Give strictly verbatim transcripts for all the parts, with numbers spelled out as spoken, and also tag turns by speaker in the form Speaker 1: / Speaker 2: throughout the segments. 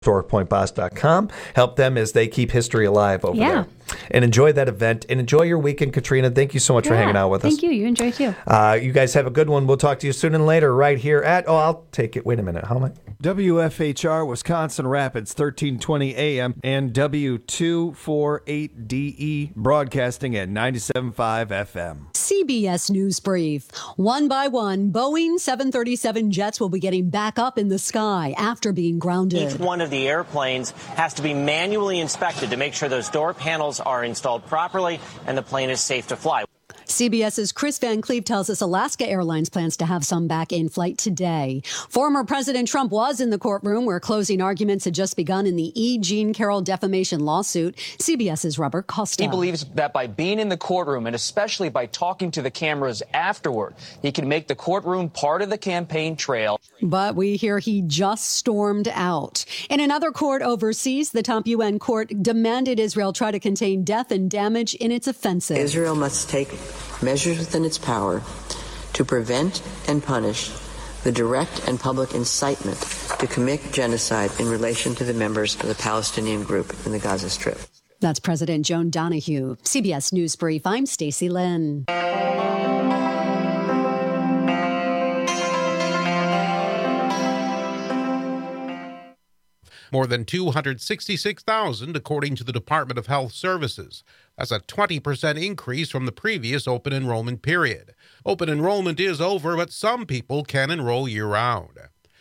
Speaker 1: historic point boss dot com. Help them as they keep history alive over
Speaker 2: Yeah.
Speaker 1: there. And enjoy that event and enjoy your weekend, Katrina. Thank you so much
Speaker 2: Yeah,
Speaker 1: for hanging out with us.
Speaker 2: Thank you. You enjoy too.
Speaker 1: Uh, you guys have a good one. We'll talk to you soon and later right here at, oh, I'll take it. Wait a minute. How am I?
Speaker 3: W F H R Wisconsin Rapids, thirteen twenty A M, and W two forty-eight D E, broadcasting at ninety-seven point five F M.
Speaker 4: C B S News Brief. One by one, Boeing seven thirty-seven jets will be getting back up in the sky after being grounded.
Speaker 5: Each one of the airplanes has to be manually inspected to make sure those door panels are installed properly and the plane is safe to fly.
Speaker 4: CBS's Chris Van Cleve tells us Alaska Airlines plans to have some back in flight today. Former President Trump was in the courtroom where closing arguments had just begun in the E. Jean Carroll defamation lawsuit. CBS's Robert Costa.
Speaker 6: He believes that by being in the courtroom and especially by talking to the cameras afterward, he can make the courtroom part of the campaign trail.
Speaker 4: But we hear he just stormed out. In another court overseas, the top U N court demanded Israel try to contain death and damage in its offensive.
Speaker 7: Israel must take measures within its power to prevent and punish the direct and public incitement to commit genocide in relation to the members of the Palestinian group in the Gaza Strip.
Speaker 4: That's President Joan Donahue. C B S News Brief, I'm Stacey Lynn.
Speaker 8: More than two hundred sixty-six thousand, according to the Department of Health Services. That's a twenty percent increase from the previous open enrollment period. Open enrollment is over, but some people can enroll year-round.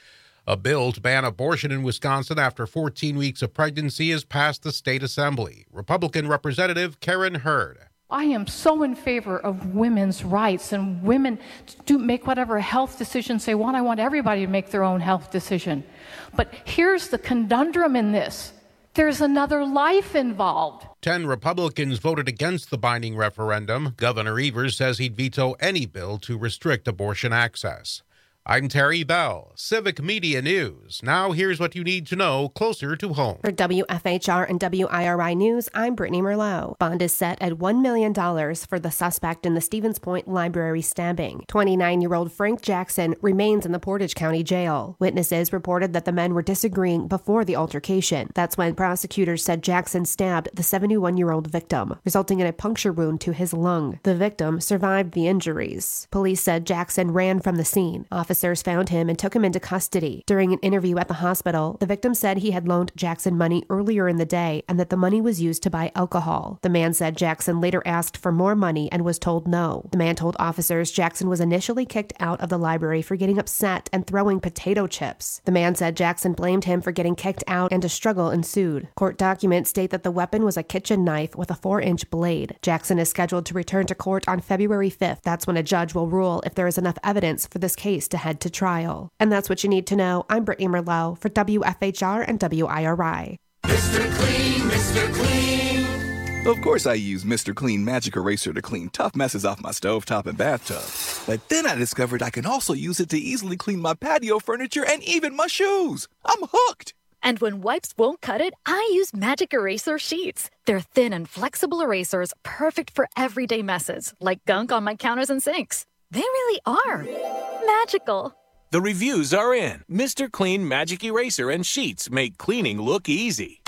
Speaker 8: A bill to ban abortion in Wisconsin after fourteen weeks of pregnancy has passed the state assembly. Republican Representative Karen Hurd.
Speaker 9: I am so in favor of women's rights and women to make whatever health decisions they want. I want everybody to make their own health decision. But here's the conundrum in this. There's another life involved.
Speaker 8: Ten Republicans voted against the binding referendum. Governor Evers says he'd veto any bill to restrict abortion access. I'm Terry Bell, Civic Media News. Now here's what you need to know closer to home.
Speaker 10: For W F H R and W I R I News, I'm Brittany Merlot. Bond is set at one million dollars for the suspect in the Stevens Point Library stabbing. twenty-nine-year-old Frank Jackson remains in the Portage County Jail. Witnesses reported that the men were disagreeing before the altercation. That's when prosecutors said Jackson stabbed the seventy-one-year-old victim, resulting in a puncture wound to his lung. The victim survived the injuries. Police said Jackson ran from the scene. Officers found him and took him into custody. During an interview at the hospital, the victim said he had loaned Jackson money earlier in the day and that the money was used to buy alcohol. The man said Jackson later asked for more money and was told no. The man told officers Jackson was initially kicked out of the library for getting upset and throwing potato chips. The man said Jackson blamed him for getting kicked out and a struggle ensued. Court documents state that the weapon was a kitchen knife with a four-inch blade. Jackson is scheduled to return to court on February fifth. That's when a judge will rule if there is enough evidence for this case to head to trial. And that's what you need to know. I'm Brittany Merlot for W F H R and W I R I.
Speaker 11: Mister Clean, Mister Clean. Of course I use Mister Clean Magic Eraser to clean tough messes off my stovetop and bathtub. But then I discovered I can also use it to easily clean my patio furniture and even my shoes. I'm hooked.
Speaker 12: And when wipes won't cut it, I use Magic Eraser Sheets. They're thin and flexible erasers, perfect for everyday messes, like gunk on my counters and sinks. They really are magical.
Speaker 13: The reviews are in. Mister Clean Magic Eraser and Sheets make cleaning look easy.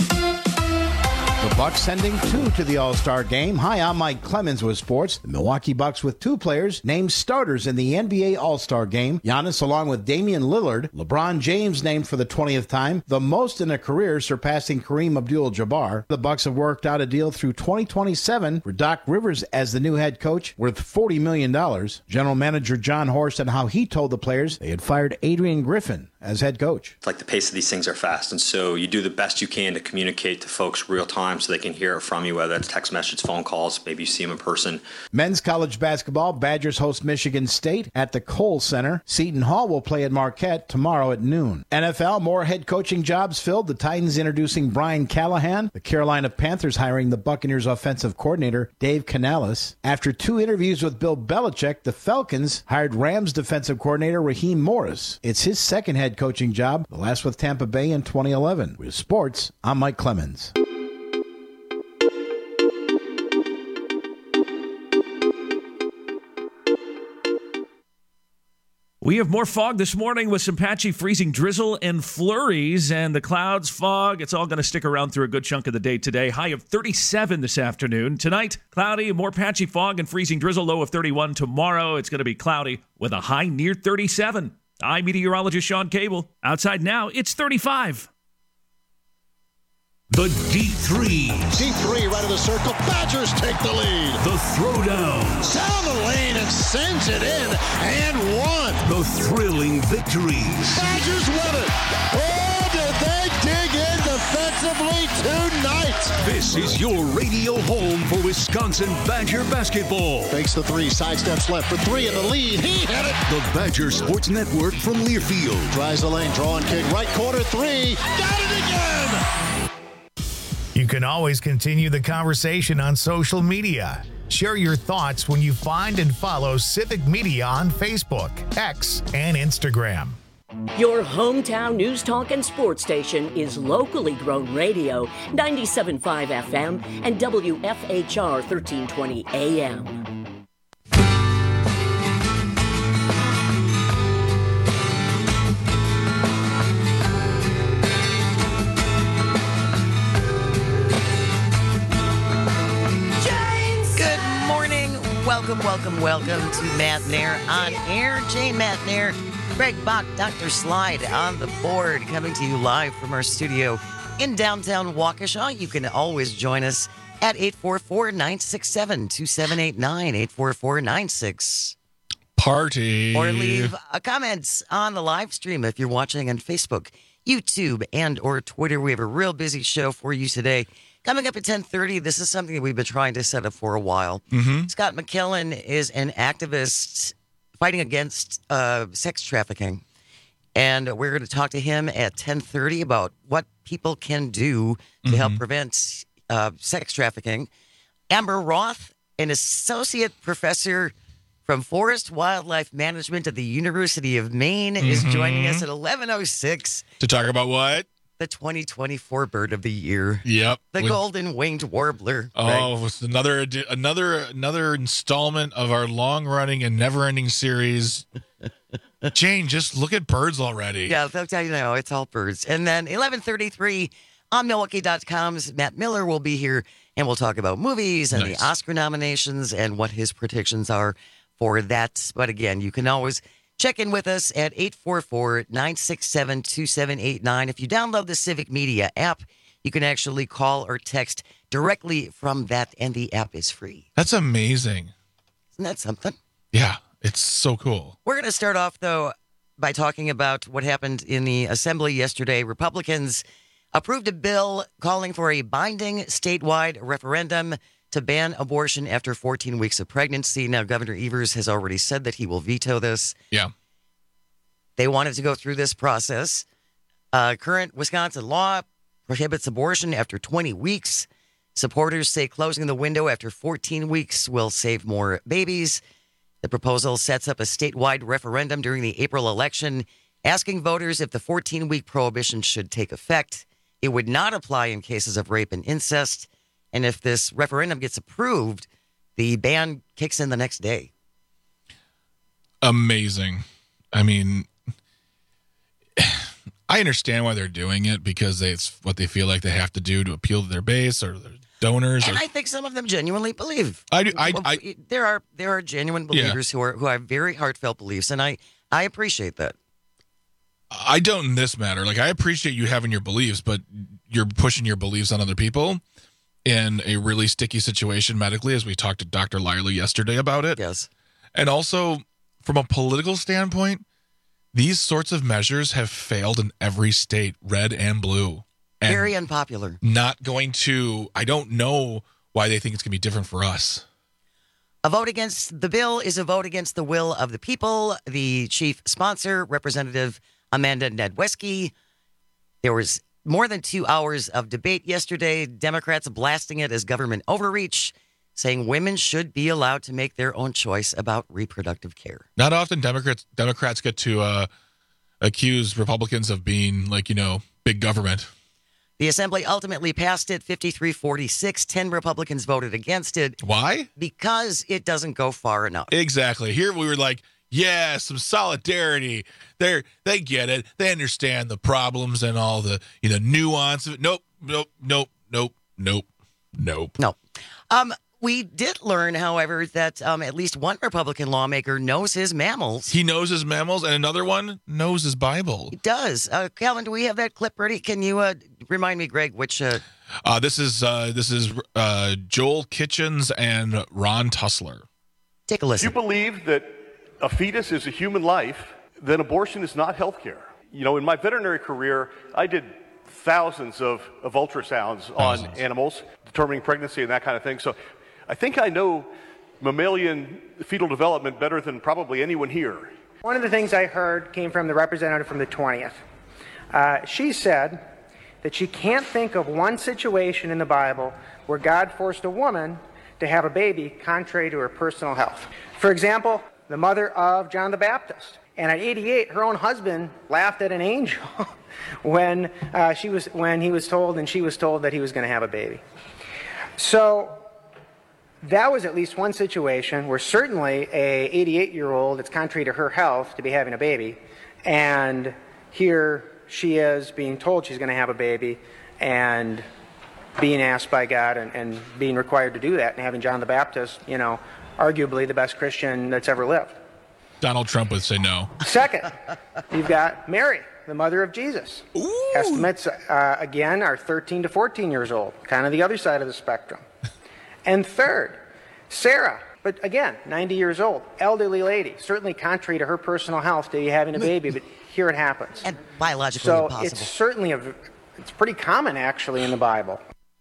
Speaker 14: The Bucks sending two to the All-Star game. Hi, I'm Mike Clemens with sports. The Milwaukee Bucks with two players named starters in the N B A All-Star game. Giannis along with Damian Lillard. LeBron James named for the twentieth time, the most in a career, surpassing Kareem Abdul-Jabbar. The Bucks have worked out a deal through twenty twenty-seven for Doc Rivers as the new head coach worth forty million dollars. General Manager John Horst and how he told the players they had fired Adrian Griffin as head coach.
Speaker 15: It's like the pace of these things are fast, and so you do the best you can to communicate to folks real time so they can hear it from you, whether that's text message, phone calls, maybe you see them in person.
Speaker 14: Men's college basketball, Badgers host Michigan State at the Kohl Center. Seton Hall will play at Marquette tomorrow at noon. N F L, more head coaching jobs filled. The Titans introducing Brian Callahan. The Carolina Panthers hiring the Buccaneers offensive coordinator, Dave Canales. After two interviews with Bill Belichick, the Falcons hired Rams defensive coordinator Raheem Morris. It's his second head coaching job, the last with Tampa Bay in twenty eleven. With sports, I'm Mike Clemens.
Speaker 2: We have more fog this morning with some patchy freezing drizzle and flurries, and the clouds, fog, it's all going to stick around through a good chunk of the day today. High of thirty-seven this afternoon. Tonight, cloudy, more patchy fog and freezing drizzle, low of thirty-one. Tomorrow, it's going to be cloudy with a high near thirty-seven. I'm meteorologist Sean Cable. Outside now, it's thirty-five.
Speaker 16: The deep threes.
Speaker 17: Deep three right of the circle. Badgers take the lead.
Speaker 16: The throwdowns.
Speaker 17: Down the lane and sends it in and one.
Speaker 16: The thrilling victories.
Speaker 17: Badgers win it. Oh, did they dig in defensively tonight?
Speaker 16: This is your radio home for Wisconsin Badger basketball.
Speaker 17: Fakes the three, sidesteps left for three in the lead. He hit it.
Speaker 16: The Badger Sports Network from Learfield.
Speaker 17: Drives the lane, drawing kick, right corner three. Got it again.
Speaker 18: You can always continue the conversation on social media. Share your thoughts when you find and follow Civic Media on Facebook, X, and Instagram.
Speaker 19: Your hometown news talk and sports station is locally grown radio, ninety-seven point five F M and W F H R thirteen twenty A M.
Speaker 20: Welcome, welcome, welcome to Matt Nair on air. Jane Matt Nair, Greg Bach, Doctor Slide on the board, coming to you live from our studio in downtown Waukesha. You can always join us at eight four four, nine six seven, two seven eight nine, eight four four, nine six.
Speaker 21: Party.
Speaker 20: Or leave a comment on the live stream if you're watching on Facebook, YouTube, and or Twitter. We have a real busy show for you today. Coming up at ten thirty, this is something that we've been trying to set up for a while.
Speaker 21: Mm-hmm.
Speaker 20: Scott McKillen is an activist fighting against uh, sex trafficking. And we're going to talk to him at ten thirty about what people can do to
Speaker 21: Mm-hmm.
Speaker 20: help prevent uh, sex trafficking. Amber Roth, an associate professor from Forest Wildlife Management at the University of Maine, is
Speaker 21: Mm-hmm.
Speaker 20: joining us at eleven oh six.
Speaker 21: To talk about what?
Speaker 20: The twenty twenty-four bird of the year.
Speaker 21: Yep.
Speaker 20: The
Speaker 21: With-
Speaker 20: golden winged warbler.
Speaker 21: Oh, it's another another another installment of our long-running and never-ending series. Jane, just look at birds already.
Speaker 20: Yeah, they'll tell you now, it's all birds. And then eleven thirty-three on Milwaukee dot com's Matt Miller will be here, and we'll talk about movies and
Speaker 21: Nice.
Speaker 20: the Oscar nominations and what his predictions are for that. But again, you can always check in with us at eight four four, nine six seven, two seven eight nine. If you download the Civic Media app, you can actually call or text directly from that, and the app is free.
Speaker 21: That's amazing.
Speaker 20: Isn't that something?
Speaker 21: Yeah, it's so cool.
Speaker 20: We're going to start off, though, by talking about what happened in the Assembly yesterday. Republicans approved a bill calling for a binding statewide referendum to ban abortion after fourteen weeks of pregnancy. Now, Governor Evers has already said that he will veto this.
Speaker 21: Yeah.
Speaker 20: They wanted to go through this process. Uh, current Wisconsin law prohibits abortion after twenty weeks. Supporters say closing the window after fourteen weeks will save more babies. The proposal sets up a statewide referendum during the April election, asking voters if the fourteen-week prohibition should take effect. It would not apply in cases of rape and incest. And if this referendum gets approved, the ban kicks in the next day.
Speaker 21: Amazing. I mean, I understand why they're doing it, because they, it's what they feel like they have to do to appeal to their base or their donors.
Speaker 20: And
Speaker 21: or,
Speaker 20: I think some of them genuinely believe.
Speaker 21: I do. I,
Speaker 20: Well,
Speaker 21: I,
Speaker 20: there are there are genuine
Speaker 21: Yeah.
Speaker 20: believers who are who have very heartfelt beliefs, and I I appreciate that.
Speaker 21: I don't in this matter. Like, I appreciate you having your beliefs, but you're pushing your beliefs on other people in a really sticky situation medically, as we talked to Doctor Lyerly yesterday about it.
Speaker 20: Yes.
Speaker 21: And also, from a political standpoint, these sorts of measures have failed in every state, red and blue. And
Speaker 20: Very unpopular.
Speaker 21: not going to, I don't know why they think it's going to be different for us.
Speaker 20: A vote against the bill is a vote against the will of the people. The chief sponsor, Representative Amanda Nedweski. There was more than two hours of debate yesterday. Democrats blasting it as government overreach, saying women should be allowed to make their own choice about reproductive care.
Speaker 21: Not often Democrats Democrats get to uh, accuse Republicans of being, like, you know, big government.
Speaker 20: The Assembly ultimately passed it fifty-three forty-six. ten Republicans voted against it.
Speaker 21: Why?
Speaker 20: Because it doesn't go far enough.
Speaker 21: Exactly. Here we were like, Yeah, some solidarity. They're they get it. They understand the problems and all the you know nuance of it. Nope, nope, nope, nope, nope, nope.
Speaker 20: No. Um, we did learn, however, that um, at least one Republican lawmaker knows his mammals.
Speaker 21: He knows his mammals, and another one knows his Bible.
Speaker 20: He does. Uh, Calvin, do we have that clip ready? Can you uh, remind me, Greg, which? Uh...
Speaker 21: Uh, this is uh, this is uh, Joel Kitchens and Ron Tussler.
Speaker 20: Take a listen.
Speaker 1: If you believe that a fetus is a human life, then abortion is not health care. You know, in my veterinary career, I did thousands of, of ultrasounds thousands. on animals, determining pregnancy and that kind of thing. So I think I know mammalian fetal development better than probably anyone here.
Speaker 22: One of the things I heard came from the representative from the twentieth. Uh, she said that she can't think of one situation in the Bible where God forced a woman to have a baby contrary to her personal health. For example, the mother of John the Baptist. And at eighty-eight, her own husband laughed at an angel when uh, she was when he was told and she was told that he was going to have a baby. So that was at least one situation where certainly a eighty-eight-year-old, it's contrary to her health to be having a baby, and here she is being told she's going to have a baby and being asked by God and, and being required to do that, and having John the Baptist, you know, arguably the best Christian that's ever lived.
Speaker 21: Donald Trump would say no.
Speaker 22: Second, you've got Mary, the mother of Jesus. Ooh. Estimates, uh, again, are thirteen to fourteen years old, kind of the other side of the spectrum. And third, Sarah, but again, ninety years old, elderly lady, certainly contrary to her personal health to be having a baby, but here it happens.
Speaker 20: And biologically
Speaker 22: so
Speaker 20: impossible.
Speaker 22: it's certainly, a, it's pretty common, actually, in the Bible.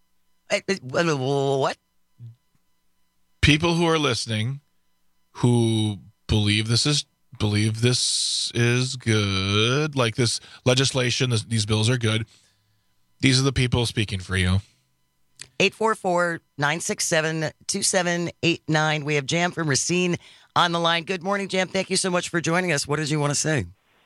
Speaker 20: What?
Speaker 21: People who are listening who believe this is believe this is good, like this legislation, this, these bills are good. These are the people speaking for you.
Speaker 20: eight four four, nine six seven, two seven eight nine. We have Jam from Racine on the line. Good morning, Jam. Thank you so much for joining us. What did you want to say?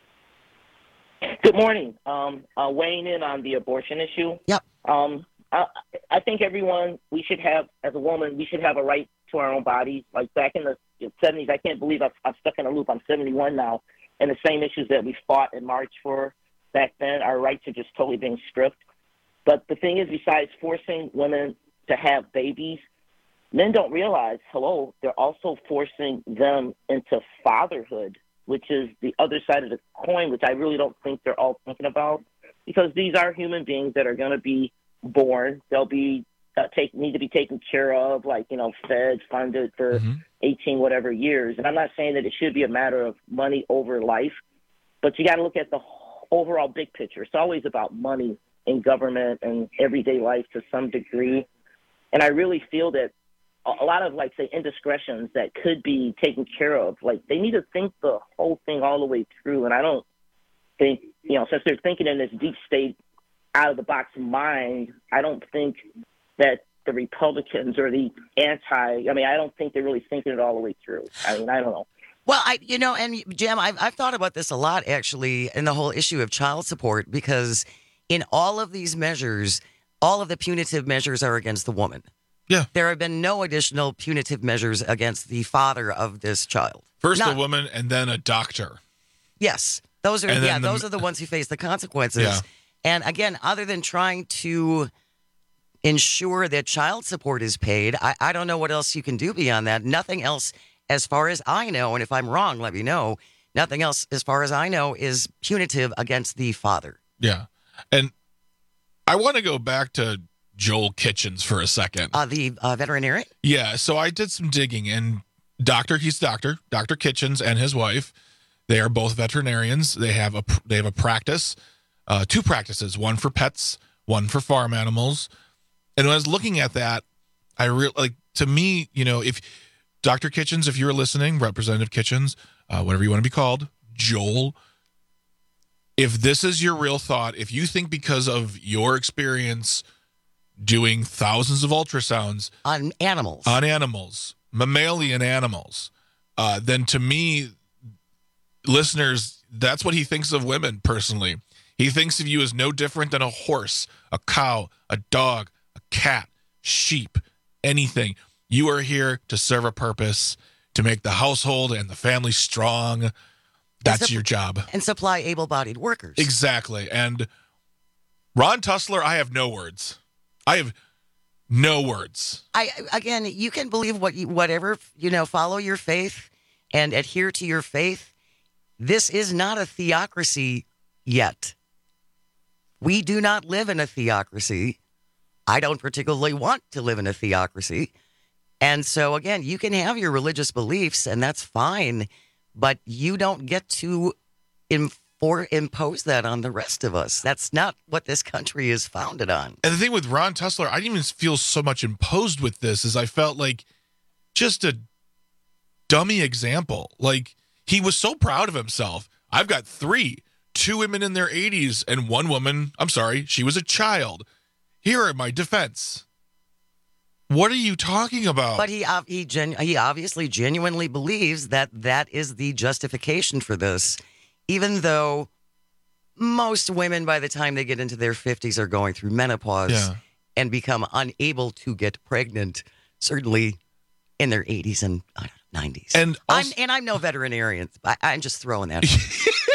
Speaker 23: Good morning. Um, uh, weighing in on the abortion issue.
Speaker 20: Yep.
Speaker 23: Um, I, I think everyone, we should have, as a woman, we should have a right to our own bodies. Like back in the seventies, I can't believe I've, I'm stuck in a loop. I'm seventy-one now, and the same issues that we fought and marched for back then, our rights are just totally being stripped. But the thing is, besides forcing women to have babies, men don't realize, hello, they're also forcing them into fatherhood, which is the other side of the coin, which I really don't think they're all thinking about, because these are human beings that are going to be born. They'll be uh, take need to be taken care of, like, you know, fed, funded for mm-hmm. eighteen whatever years. And I'm not saying that it should be a matter of money over life, but you got to look at the overall big picture. It's always about money in government and everyday life to some degree. And I really feel that a lot of, like, say, indiscretions that could be taken care of, like, they need to think the whole thing all the way through. And I don't think, you know, since they're thinking in this deep state, out-of-the-box mind, I don't think that the Republicans or the anti, I mean, I don't think they're really thinking it all the way through. I mean, I don't know.
Speaker 20: Well, I, you know, and Jam, I've, I've thought about this a lot, actually, in the whole issue of child support, because in all of these measures, all of the punitive measures are against the woman.
Speaker 21: Yeah.
Speaker 20: There have been no additional punitive measures against the father of this child.
Speaker 21: First
Speaker 20: Not,
Speaker 21: a woman and then a doctor.
Speaker 20: Yes. Those are
Speaker 21: and
Speaker 20: yeah,
Speaker 21: the,
Speaker 20: those are the ones who face the consequences.
Speaker 21: Yeah.
Speaker 20: And again, other than trying to ensure that child support is paid, I, I don't know what else you can do beyond that. Nothing else, as far as I know, and if I'm wrong, let me know, nothing else, as far as I know, is punitive against the father.
Speaker 21: Yeah. And I want to go back to Joel Kitchens for a second.
Speaker 20: Uh, the uh, veterinarian?
Speaker 21: Yeah, so I did some digging, and Doctor, he's Doctor, Doctor Kitchens and his wife, they are both veterinarians. They have a they have a practice, uh, two practices, one for pets, one for farm animals. And when I was looking at that, I really, like, to me, you know, if Doctor Kitchens, if you're listening, Representative Kitchens, uh, whatever you want to be called, Joel, if this is your real thought, if you think because of your experience doing thousands of ultrasounds
Speaker 20: on animals,
Speaker 21: on animals, mammalian animals, uh, then to me, listeners, that's what he thinks of women personally. He thinks of you as no different than a horse, a cow, a dog, a cat, sheep, anything. You are here to serve a purpose. to make the household and the family strong. That's
Speaker 20: supp-
Speaker 21: your job.
Speaker 20: And supply able-bodied workers.
Speaker 21: Exactly. And Ron Tussler, I have no words. I have no words.
Speaker 20: I again, you can believe what you, whatever, you know, follow your faith and adhere to your faith. This is not a theocracy yet. We do not live in a theocracy. I don't particularly want to live in a theocracy. And so, again, you can have your religious beliefs, and that's fine, but you don't get to infor- impose that on the rest of us. That's not what this country is founded on.
Speaker 21: And the thing with Ron Tussler, I didn't even feel so much imposed with this as I felt like just a dummy example. Like, he was so proud of himself. I've got three, two women in their eighties and one woman, I'm sorry, she was a child. Here are my defense. What are you talking about?
Speaker 20: But he uh, he gen- he obviously genuinely believes that that is the justification for this, even though most women by the time they get into their fifties are going through menopause
Speaker 21: Yeah.
Speaker 20: and become unable to get pregnant, certainly in their eighties and I don't know, nineties.
Speaker 21: And
Speaker 20: I'm, and I'm no veterinarian. I, I'm just throwing that out.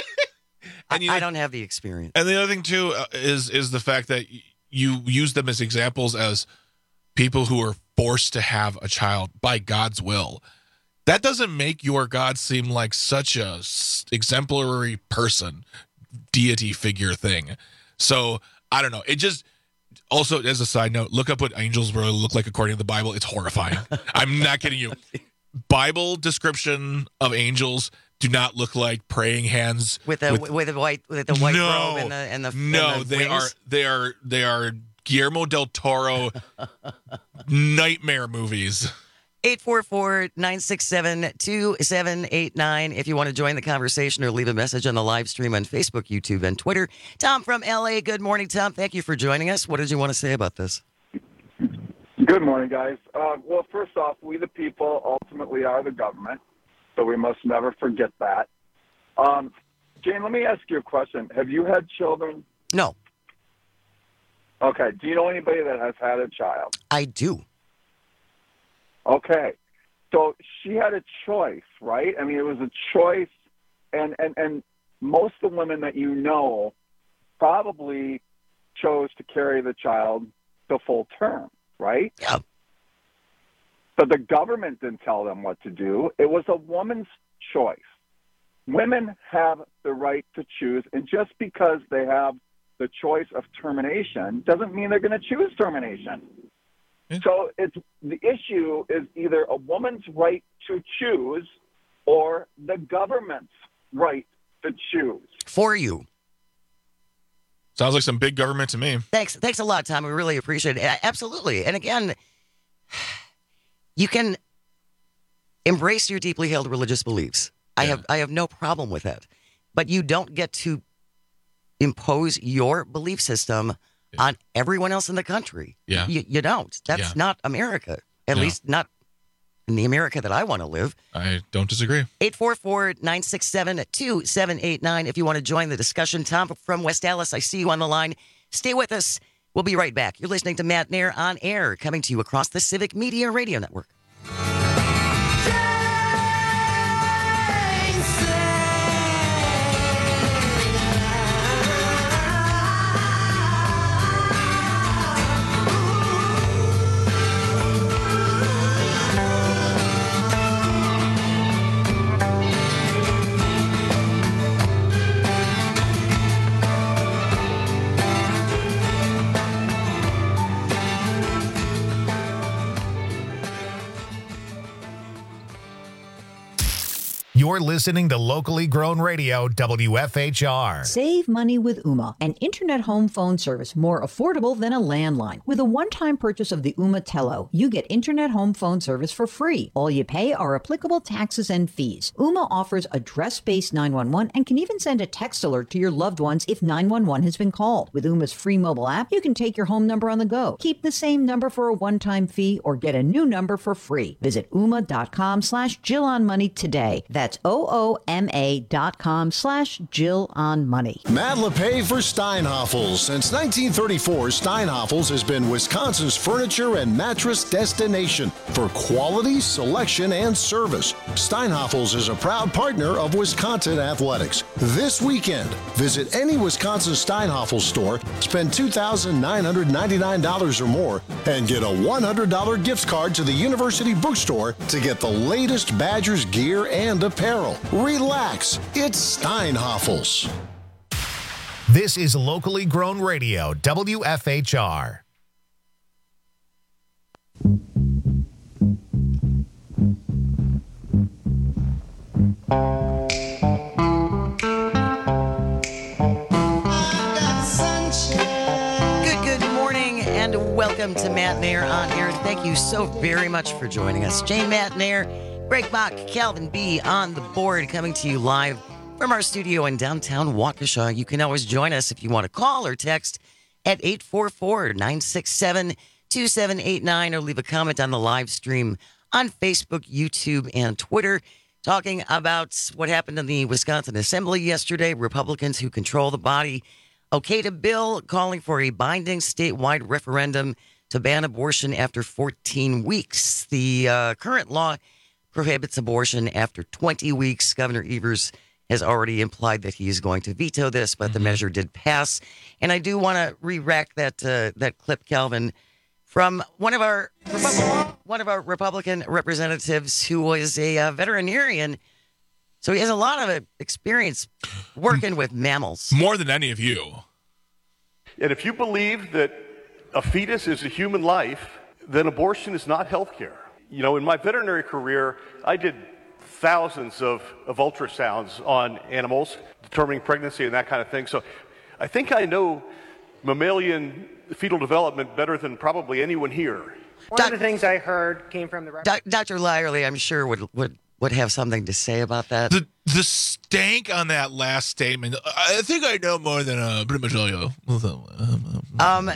Speaker 20: I,
Speaker 21: you know,
Speaker 20: I don't have the experience.
Speaker 21: And the other thing, too, uh, is is the fact that y- you use them as examples as people who are forced to have a child by God's will. That doesn't make your God seem like such a s- exemplary person, deity figure thing. So, I don't know. It just, also, as a side note, look up what angels really look like according to the Bible. It's horrifying. I'm not kidding you. Bible description of angels do not look like praying hands
Speaker 20: With a with, a white with the white
Speaker 21: no,
Speaker 20: robe and the and the
Speaker 21: no,
Speaker 20: and the
Speaker 21: they
Speaker 20: wings.
Speaker 21: are they are they are Guillermo del Toro nightmare movies.
Speaker 20: eight four four, nine six seven, two seven eight nine if you want to join the conversation or leave a message on the live stream on Facebook, YouTube, and Twitter. Tom from L A. Good morning, Tom. Thank you for joining us. What did you want to say about this?
Speaker 3: Good morning, guys. Uh, well, first off, we the people ultimately are the government, so we must never forget that. Um, Jane, let me ask you a question. Have you had children?
Speaker 20: No.
Speaker 3: Okay. Do you know anybody that has had a child?
Speaker 20: I do.
Speaker 3: Okay. So she had a choice, right? I mean, it was a choice, and, and, and most of the women that you know probably chose to carry the child to full term, right?
Speaker 20: Yeah.
Speaker 3: But the government didn't tell them what to do. It was a woman's choice. Women have the right to choose, and just because they have the choice of termination doesn't mean they're going to choose termination.
Speaker 21: Yeah.
Speaker 3: So it's the issue is either a woman's right to choose or the government's right to choose.
Speaker 20: For you.
Speaker 21: Sounds like some big government to me.
Speaker 20: Thanks. Thanks a lot, Tom. We really appreciate it. A- Absolutely. And again, you can embrace your deeply held religious beliefs. I have I have no problem with that. But you don't get to impose your belief system yeah. on everyone else in the country.
Speaker 21: Yeah.
Speaker 20: You, you don't. That's
Speaker 21: yeah.
Speaker 20: not America. At
Speaker 21: no.
Speaker 20: least not in the America that I want to live.
Speaker 21: I don't disagree.
Speaker 20: eight four four, nine six seven, two seven eight nine if you want to join the discussion. Tom from West Dallas, I see you on the line. Stay with us. We'll be right back. You're listening to Matt Nair on Air, coming to you across the Civic Media Radio Network.
Speaker 18: You're listening to locally grown radio, W F H R.
Speaker 5: Save money with Ooma, an internet home phone service more affordable than a landline. With a one-time purchase of the Ooma Tello, you get internet home phone service for free. All you pay are applicable taxes and fees. Ooma offers address-based nine one one and can even send a text alert to your loved ones if nine one one has been called. With Ooma's free mobile app, you can take your home number on the go. Keep the same number for a one-time fee or get a new number for free. Visit ooma.com slash Jill on Money today. That's That's O-O-M-A dot com slash Jill on Money.
Speaker 4: Matt LePay for Steinhoffels. Since nineteen thirty-four, Steinhoffels has been Wisconsin's furniture and mattress destination for quality, selection, and service. Steinhoffels is a proud partner of Wisconsin Athletics. This weekend, visit any Wisconsin Steinhoffels store, spend two thousand nine hundred ninety-nine dollars or more, and get a one hundred dollars gift card to the University Bookstore to get the latest Badgers gear and apparel. Relax, it's Steinhoffels.
Speaker 18: This is locally grown radio, W F H R.
Speaker 20: Welcome to Matt Nair on air. Thank you so very much for joining us. Jane Matt Nair, Greg Bach, Calvin B on the board, coming to you live from our studio in downtown Waukesha. You can always join us if you want to call or text at eight four four, nine six seven, two seven eight nine or leave a comment on the live stream on Facebook, YouTube, and Twitter, talking about what happened in the Wisconsin Assembly yesterday. Republicans who control the body okayed a bill calling for a binding statewide referendum to ban abortion after fourteen weeks. The uh, current law prohibits abortion after twenty weeks. Governor Evers has already implied that he is going to veto this, but mm-hmm. the measure did pass. And I do want to re-rack that uh, that clip, Calvin, from one of our one of our Republican representatives who was a uh, veterinarian. So he has a lot of experience working with mammals.
Speaker 21: More than any of you.
Speaker 1: And if you believe that a fetus is a human life, then abortion is not health care. You know, in my veterinary career, I did thousands of, of ultrasounds on animals, determining pregnancy and that kind of thing. So I think I know mammalian fetal development better than probably anyone here.
Speaker 22: One Doc- of the things I heard came from the...
Speaker 20: Doc- Doctor Lyerly, I'm sure, would... would would have something to say about that.
Speaker 21: The the stank on that last statement. I think I know more than uh, pretty much all you.
Speaker 20: Um,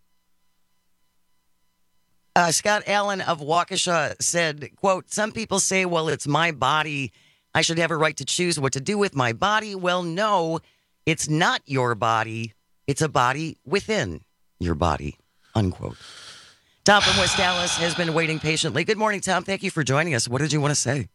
Speaker 20: uh, Scott Allen of Waukesha said, quote, some people say, well, it's my body. I should have a right to choose what to do with my body. Well, no, it's not your body. It's a body within your body, unquote. Tom from West Dallas has been waiting patiently. Good morning, Tom. Thank you for joining us. What did you want to say?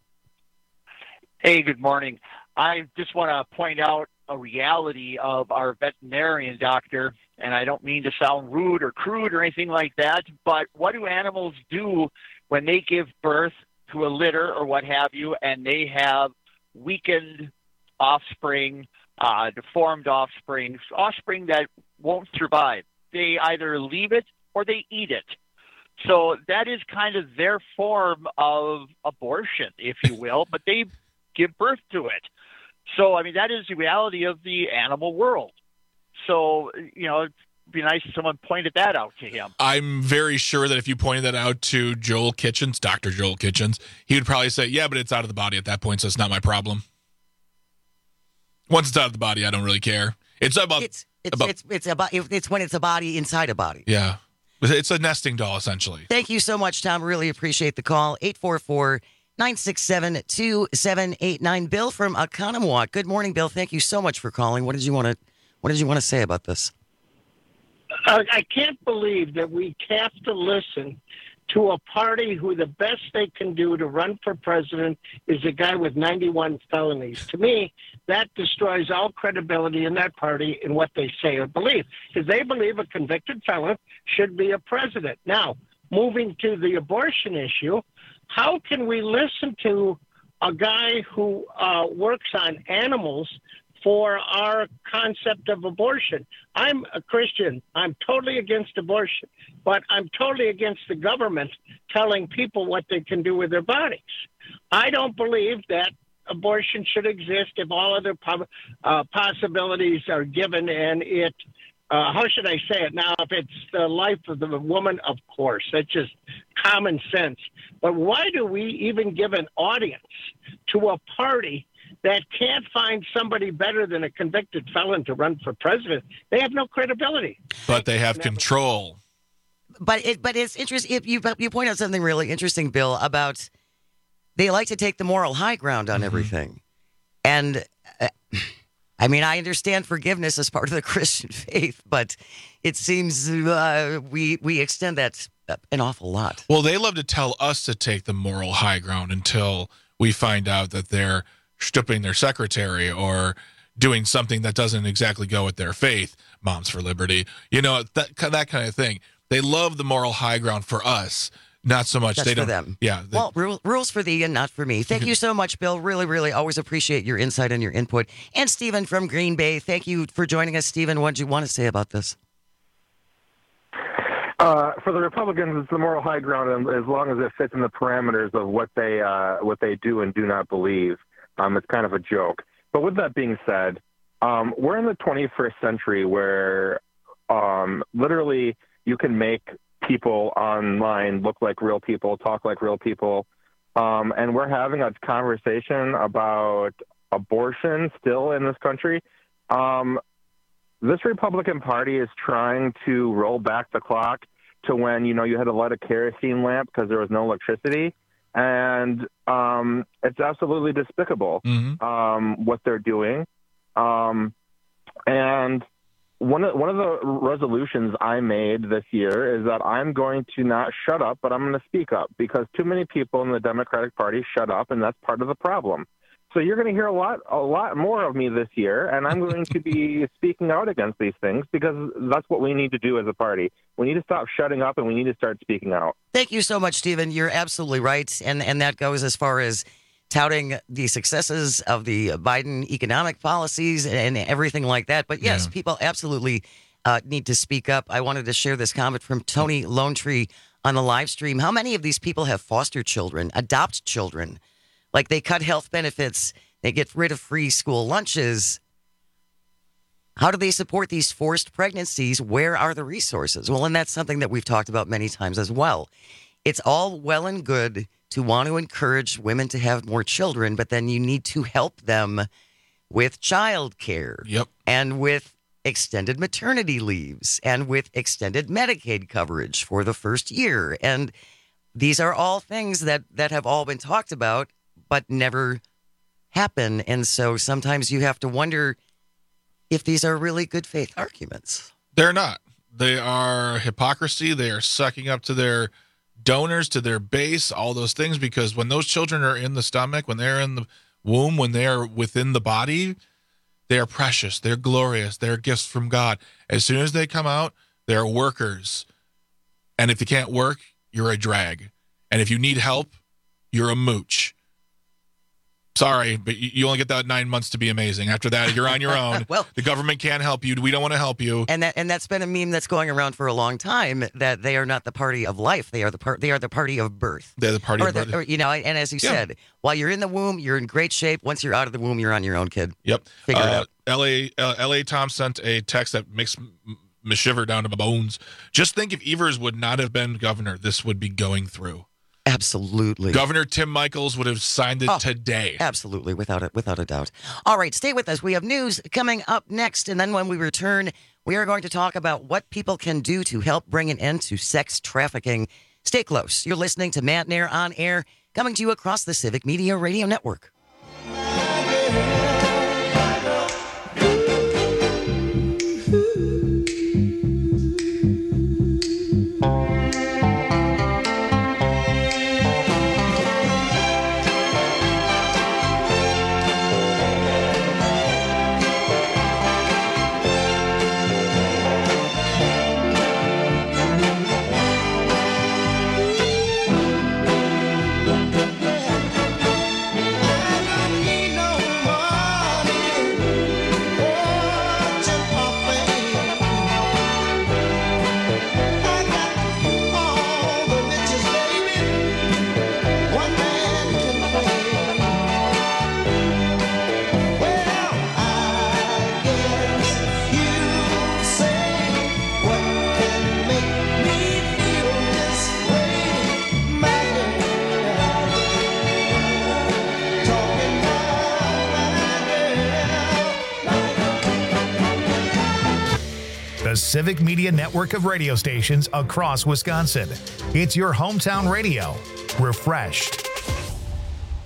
Speaker 6: Hey, good morning. I just want to point out a reality of our veterinarian doctor, and I don't mean to sound rude or crude or anything like that, but what do animals do when they give birth to a litter or what have you, and they have weakened offspring, uh, deformed offspring, offspring that won't survive? They either leave it or they eat it. So that is kind of their form of abortion, if you will, but they give birth to it. So, I mean, that is the reality of the animal world. So, you know, it'd be nice if someone pointed that out to him.
Speaker 21: I'm very sure that if you pointed that out to Joel Kitchens, Doctor Joel Kitchens, he would probably say, yeah, but it's out of the body at that point, so it's not my problem. Once it's out of the body, I don't really care. It's about...
Speaker 20: It's, it's,
Speaker 21: about,
Speaker 20: it's, it's, about, it's when it's a body inside a body.
Speaker 21: Yeah. It's a nesting doll, essentially.
Speaker 20: Thank you so much, Tom. Really appreciate the call. eight four four, nine six seven, two seven eight nine. Bill from Oconomowoc. Good morning, Bill. Thank you so much for calling. What did you want to What did you want to say about this?
Speaker 7: Uh, I can't believe that we have to listen to a party who the best they can do to run for president is a guy with ninety-one felonies. To me, that destroys all credibility in that party in what they say or believe, because they believe a convicted felon should be a president. Now, moving to the abortion issue, how can we listen to a guy who uh, works on animals for our concept of abortion? I'm a Christian. I'm totally against abortion, but I'm totally against the government telling people what they can do with their bodies. I don't believe that abortion should exist if all other po- uh, possibilities are given, and it, uh, how should I say it now, if it's the life of the woman, of course. That's just common sense. But why do we even give an audience to a party that can't find somebody better than a convicted felon to run for president? They have no credibility.
Speaker 21: But they have control.
Speaker 20: But it, but it's interesting. If you you point out something really interesting, Bill, about they like to take the moral high ground on mm-hmm. everything. And uh, I mean, I understand forgiveness as part of the Christian faith, but it seems uh, we we extend that an awful lot.
Speaker 21: Well, they love to tell us to take the moral high ground until we find out that they're stripping their secretary or doing something that doesn't exactly go with their faith. Moms for Liberty, you know, that that kind of thing. They love the moral high ground for us. Not so much.
Speaker 20: That's
Speaker 21: they
Speaker 20: for
Speaker 21: don't.
Speaker 20: Them.
Speaker 21: Yeah. They,
Speaker 20: well, rule, rules for thee and not for me. Thank you so much, Bill. Really, really always appreciate your insight and your input. And Stephen from Green Bay, thank you for joining us. Stephen, what do you want to say about this?
Speaker 8: Uh, for the Republicans, it's the moral high ground as long as it fits in the parameters of what they uh, what they do and do not believe. Um, it's kind of a joke. But with that being said, um, we're in the twenty-first century where um, literally you can make people online look like real people, talk like real people. Um, and we're having a conversation about abortion still in this country. Um, this Republican Party is trying to roll back the clock to when, you know, you had to light a kerosene lamp because there was no electricity. And um, it's absolutely despicable
Speaker 21: mm-hmm.
Speaker 8: um, what they're doing. Um, and One of, one of the resolutions I made this year is that I'm going to not shut up, but I'm going to speak up because too many people in the Democratic Party shut up, and that's part of the problem. So you're going to hear a lot, a lot more of me this year, and I'm going to be speaking out against these things because that's what we need to do as a party. We need to stop shutting up, and we need to start speaking out.
Speaker 20: Thank you so much, Stephen. You're absolutely right, and and that goes as far as touting the successes of the Biden economic policies and everything like that. But yes, yeah. people absolutely uh, need to speak up. I wanted to share this comment from Tony Lone Tree on the live stream. How many of these people have foster children, adopt children? Like they cut health benefits, they get rid of free school lunches. How do they support these forced pregnancies? Where are the resources? Well, and that's something that we've talked about many times as well. It's all well and good to want to encourage women to have more children, but then you need to help them with child care
Speaker 21: yep.
Speaker 20: and with extended maternity leaves and with extended Medicaid coverage for the first year. And these are all things that, that have all been talked about, but never happen. And so sometimes you have to wonder if these are really good faith arguments.
Speaker 21: They're not. They are hypocrisy. They are sucking up to their donors, to their base, all those things, because when those children are in the stomach, when they're in the womb, when they are within the body, they are precious, they're glorious, they're gifts from God. As soon as they come out, they're workers. And if you can't work, you're a drag. And if you need help, you're a mooch. Sorry, but you only get that nine months to be amazing. After that, you're on your own.
Speaker 20: Well,
Speaker 21: the government can't help you. We don't want to help you.
Speaker 20: And that and that's been a meme that's going around for a long time. That they are not the party of life. They are the part. They are the party of birth.
Speaker 21: They're the party
Speaker 20: or
Speaker 21: of
Speaker 20: the,
Speaker 21: birth.
Speaker 20: Or, you know, and as you
Speaker 21: yeah.
Speaker 20: said, while you're in the womb, you're in great shape. Once you're out of the womb, you're on your own, kid.
Speaker 21: Yep.
Speaker 20: Figure
Speaker 21: uh,
Speaker 20: it out.
Speaker 21: L A uh, L A Tom sent a text that makes me shiver down to my bones. Just think if Evers would not have been governor, this would be going through.
Speaker 20: Absolutely.
Speaker 21: Governor Tim Michels would have signed it oh, today.
Speaker 20: Absolutely, without a, without a doubt. All right, stay with us. We have news coming up next, and then when we return, we are going to talk about what people can do to help bring an end to sex trafficking. Stay close. You're listening to Matt Nair on Air, coming to you across the Civic Media Radio Network.
Speaker 18: The Civic Media Network of radio stations across Wisconsin. It's your hometown radio. Refreshed.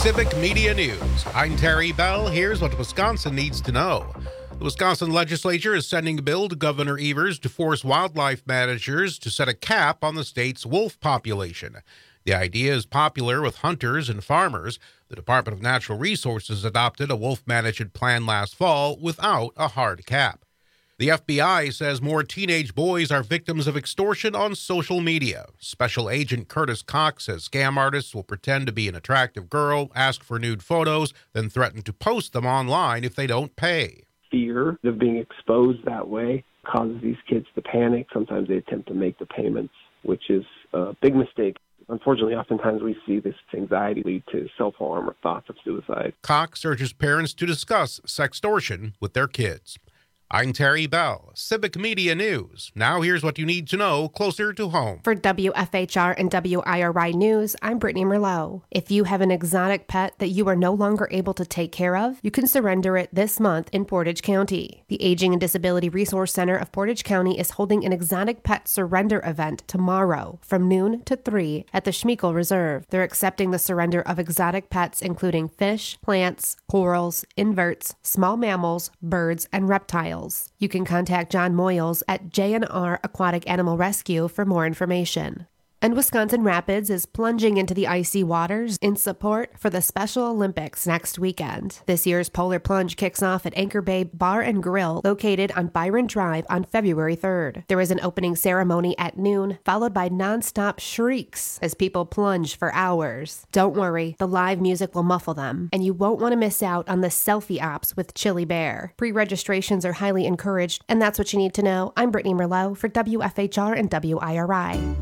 Speaker 9: Civic Media News. I'm Terry Bell. Here's what Wisconsin needs to know. The Wisconsin legislature is sending a bill to Governor Evers to force wildlife managers to set a cap on the state's wolf population. The idea is popular with hunters and farmers. The Department of Natural Resources adopted a wolf management plan last fall without a hard cap. The F B I says more teenage boys are victims of extortion on social media. Special Agent Curtis Cox says scam artists will pretend to be an attractive girl, ask for nude photos, then threaten to post them online if they don't pay.
Speaker 10: Fear of being exposed that way causes these kids to panic. Sometimes they attempt to make the payments, which is a big mistake. Unfortunately, oftentimes we see this anxiety lead to self-harm or thoughts of suicide.
Speaker 9: Cox urges parents to discuss sextortion with their kids. I'm Terry Bell, Civic Media News. Now here's what you need to know closer to home.
Speaker 11: For W F H R and W I R I News, I'm Brittany Merlot. If you have an exotic pet that you are no longer able to take care of, you can surrender it this month in Portage County. The Aging and Disability Resource Center of Portage County is holding an exotic pet surrender event tomorrow from noon to three at the Schmeickel Reserve. They're accepting the surrender of exotic pets including fish, plants, corals, inverts, small mammals, birds, and reptiles. You can contact John Moyles at J N R Aquatic Animal Rescue for more information. And Wisconsin Rapids is plunging into the icy waters in support for the Special Olympics next weekend. This year's Polar Plunge kicks off at Anchor Bay Bar and Grill, located on Byron Drive on February third. There is an opening ceremony at noon, followed by nonstop shrieks as people plunge for hours. Don't worry, the live music will muffle them, and you won't want to miss out on the selfie ops with Chili Bear. Pre-registrations are highly encouraged, and that's what you need to know. I'm Brittany Merlot for W F H R and W I R I.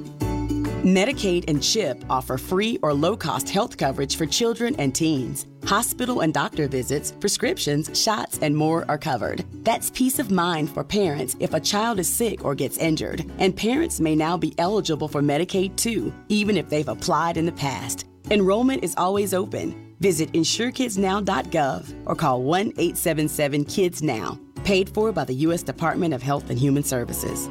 Speaker 24: Medicaid and CHIP offer free or low-cost health coverage for children and teens. Hospital and doctor visits, prescriptions, shots, and more are covered. That's peace of mind for parents if a child is sick or gets injured. And parents may now be eligible for Medicaid too, even if they've applied in the past. Enrollment is always open. Visit insure kids now dot gov or call one eight seven seven kids now. Paid for by the U S Department of Health and Human Services.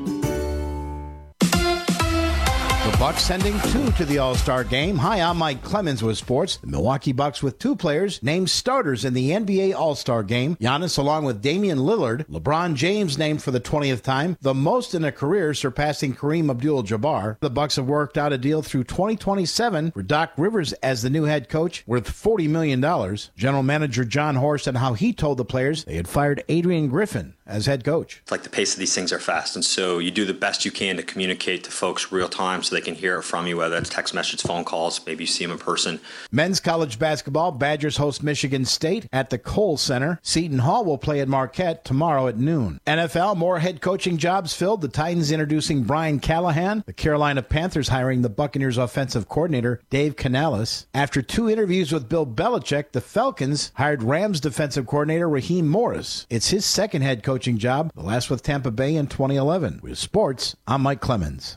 Speaker 14: The Bucks sending two to the All-Star game. Hi, I'm Mike Clemens with sports. The Milwaukee Bucks with two players named starters in the N B A All-Star game. Giannis along with Damian Lillard. LeBron James named for the twentieth time, the most in a career, surpassing Kareem Abdul-Jabbar. The Bucks have worked out a deal through twenty twenty-seven for Doc Rivers as the new head coach, worth forty million dollars. General Manager John Horst and how he told the players they had fired Adrian Griffin as head coach.
Speaker 15: It's like the pace of these things are fast, and so you do the best you can to communicate to folks real time so they can hear it from you, whether it's text message, phone calls, maybe you see them in person.
Speaker 14: Men's college basketball, Badgers host Michigan State at the Kohl Center. Seton Hall will play at Marquette tomorrow at noon. N F L, more head coaching jobs filled. The Titans introducing Brian Callahan. The Carolina Panthers hiring the Buccaneers offensive coordinator Dave Canales. After two interviews with Bill Belichick, the Falcons hired Rams defensive coordinator Raheem Morris. It's his second head coaching job, the last with Tampa Bay in twenty eleven. With sports, I'm Mike Clemens.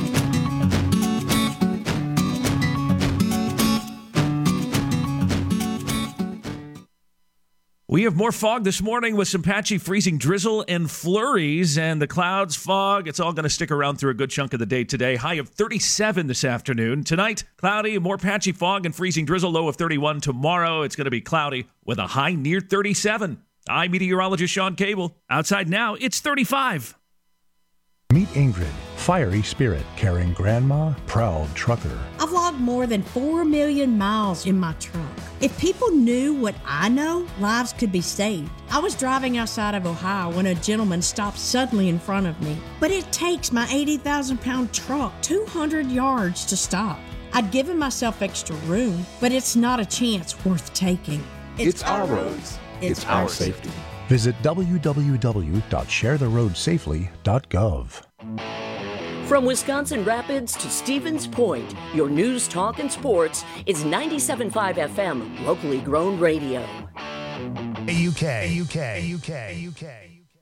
Speaker 2: We have more fog this morning with some patchy freezing drizzle and flurries, and the clouds, fog, it's all going to stick around through a good chunk of the day today. High of thirty-seven this afternoon. Tonight, cloudy, more patchy fog and freezing drizzle, low of thirty-one. Tomorrow, it's going to be cloudy with a high near thirty-seven. I'm meteorologist Sean Cable. Outside now, it's thirty-five.
Speaker 25: Meet Ingrid, fiery spirit, caring grandma, proud trucker.
Speaker 26: I've logged more than four million miles in my truck. If people knew what I know, lives could be saved. I was driving outside of Ohio when a gentleman stopped suddenly in front of me. But it takes my eighty thousand pound truck two hundred yards to stop. I'd given myself extra room, but it's not a chance worth taking.
Speaker 25: It's, it's our roads. It's, it's our, our safety. Visit w w w dot share the road safely dot gov.
Speaker 19: From Wisconsin Rapids to Stevens Point, your news, talk, and sports is ninety-seven point five F M, locally grown radio.
Speaker 18: A U K, A U K, A U K, A U K.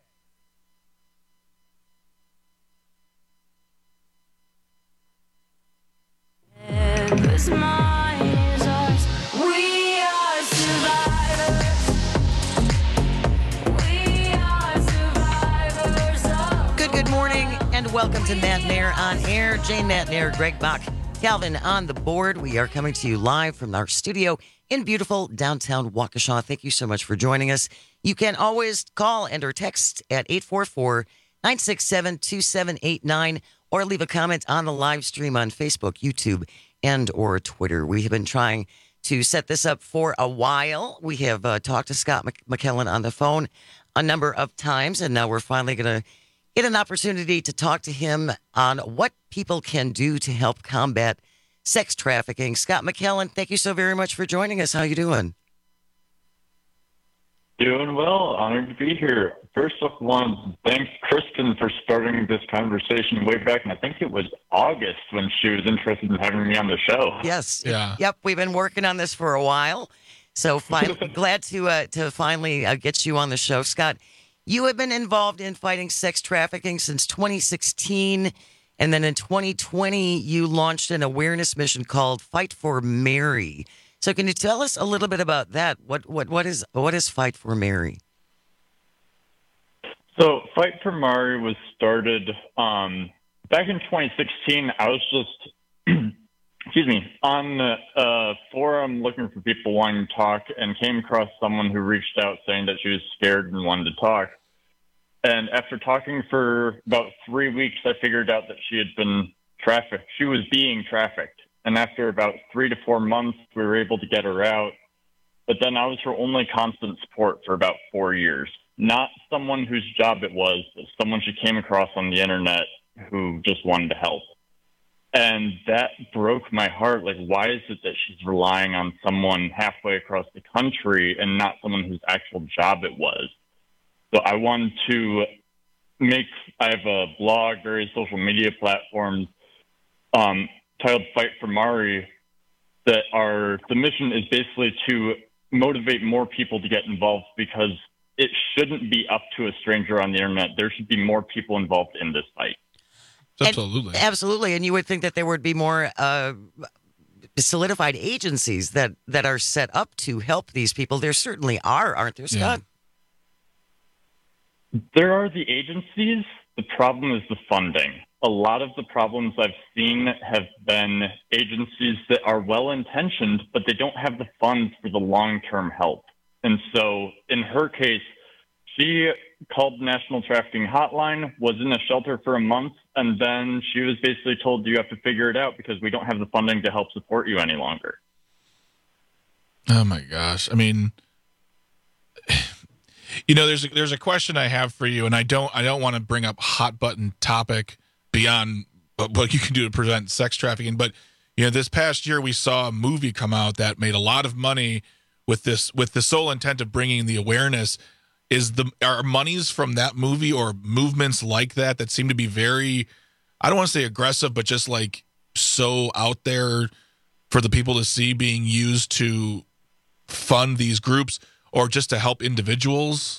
Speaker 27: This mine is ours. We are survivors. We are survivors.
Speaker 20: Good, good morning, and welcome to Matt Nair on Air. Jane Matt Nair, Greg Bach Calvin on the board. We are coming to you live from our studio in beautiful downtown Waukesha. Thank you so much for joining us. You can always call and or text at eight four four, nine six seven, two seven eight nine or leave a comment on the live stream on Facebook, YouTube, and or Twitter. We have been trying to set this up for a while. We have uh, talked to Scott McKellen on the phone a number of times, and now we're finally going to get an opportunity to talk to him on what people can do to help combat sex trafficking. Scott McKellen, thank you so very much for joining us. How you doing?
Speaker 3: Doing well. Honored to be here. First off, I want to thank Kristen for starting this conversation way back, and I think it was August when she was interested in having me on the show.
Speaker 20: Yes.
Speaker 3: Yeah.
Speaker 20: Yep. We've been working on this for a while, so fin- glad to uh, to finally uh, get you on the show, Scott. You have been involved in fighting sex trafficking since twenty sixteen, and then in twenty twenty, you launched an awareness mission called Fight for Mary. So, can you tell us a little bit about that? What what what is what is Fight for Mary?
Speaker 3: So, Fight for Mary was started um, back in twenty sixteen. I was just, excuse me, on a forum looking for people wanting to talk, and came across someone who reached out saying that she was scared and wanted to talk. And after talking for about three weeks, I figured out that she had been trafficked. She was being trafficked. And after about three to four months, we were able to get her out. But then I was her only constant support for about four years. Not someone whose job it was, but someone she came across on the internet who just wanted to help. And that broke my heart. Like, why is it that she's relying on someone halfway across the country and not someone whose actual job it was? So I wanted to make, I have a blog, various social media platforms um, titled Fight for Mary, that are, the mission is basically to motivate more people to get involved, because it shouldn't be up to a stranger on the internet. There should be more people involved in this fight.
Speaker 20: Absolutely. And, absolutely. And you would think that there would be more uh, solidified agencies that, that are set up to help these people. There certainly are, aren't there, Scott?
Speaker 3: Yeah. There are the agencies. The problem is the funding. A lot of the problems I've seen have been agencies that are well-intentioned, but they don't have the funds for the long-term help. And so in her case, she called the National Trafficking Hotline, was in a shelter for a month, and then she was basically told, you have to figure it out because we don't have the funding to help support you any longer.
Speaker 21: Oh, my gosh. I mean, you know, there's a, there's a question I have for you, and I don't I don't want to bring up hot button topic beyond what you can do to prevent sex trafficking, but you know, this past year we saw a movie come out that made a lot of money with this with the sole intent of bringing the awareness. Is the are monies from that movie or movements like that that seem to be very, I don't want to say aggressive, but just like so out there for the people to see, being used to fund these groups or just to help individuals?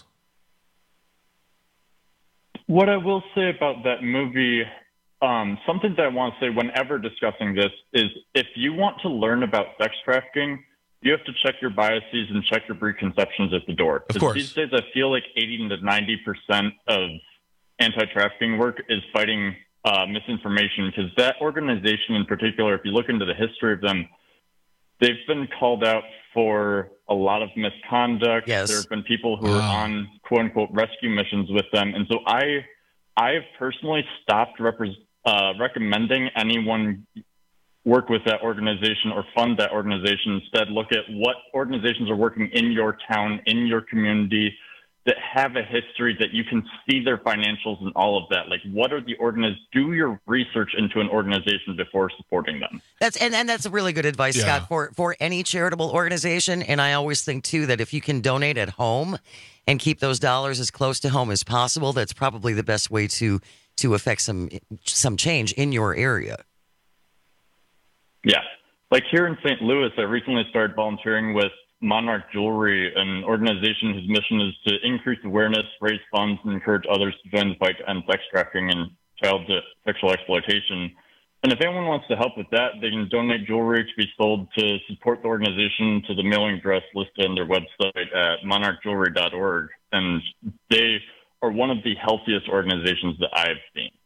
Speaker 3: What I will say about that movie, um, something that I want to say whenever discussing this, is if you want to learn about sex trafficking, you have to check your biases and check your preconceptions at the door.
Speaker 21: Of course.
Speaker 3: These days, I feel like eighty to ninety percent of anti-trafficking work is fighting uh, misinformation, because that organization in particular, if you look into the history of them, they've been called out for a lot of misconduct.
Speaker 20: Yes.
Speaker 3: There have been people who
Speaker 21: Wow.
Speaker 3: are on quote-unquote rescue missions with them. And so I I have personally stopped repre- uh, recommending anyone work with that organization or fund that organization. Instead, look at what organizations are working in your town, in your community, that have a history, that you can see their financials and all of that. Like, what are the organiz? Do your research into an organization before supporting them.
Speaker 20: That's and, and that's really good advice,
Speaker 3: Yeah.
Speaker 20: Scott, for, for any charitable organization. And I always think, too, that if you can donate at home and keep those dollars as close to home as possible, that's probably the best way to to affect some some change in your area.
Speaker 3: Yeah. Like here in Saint Louis, I recently started volunteering with Monarch Jewelry, an organization whose mission is to increase awareness, raise funds, and encourage others to join the fight to end sex trafficking and child sexual exploitation. And if anyone wants to help with that, they can donate jewelry to be sold to support the organization to the mailing address listed on their website at monarch jewelry dot org. And they are one of the healthiest organizations that I've seen.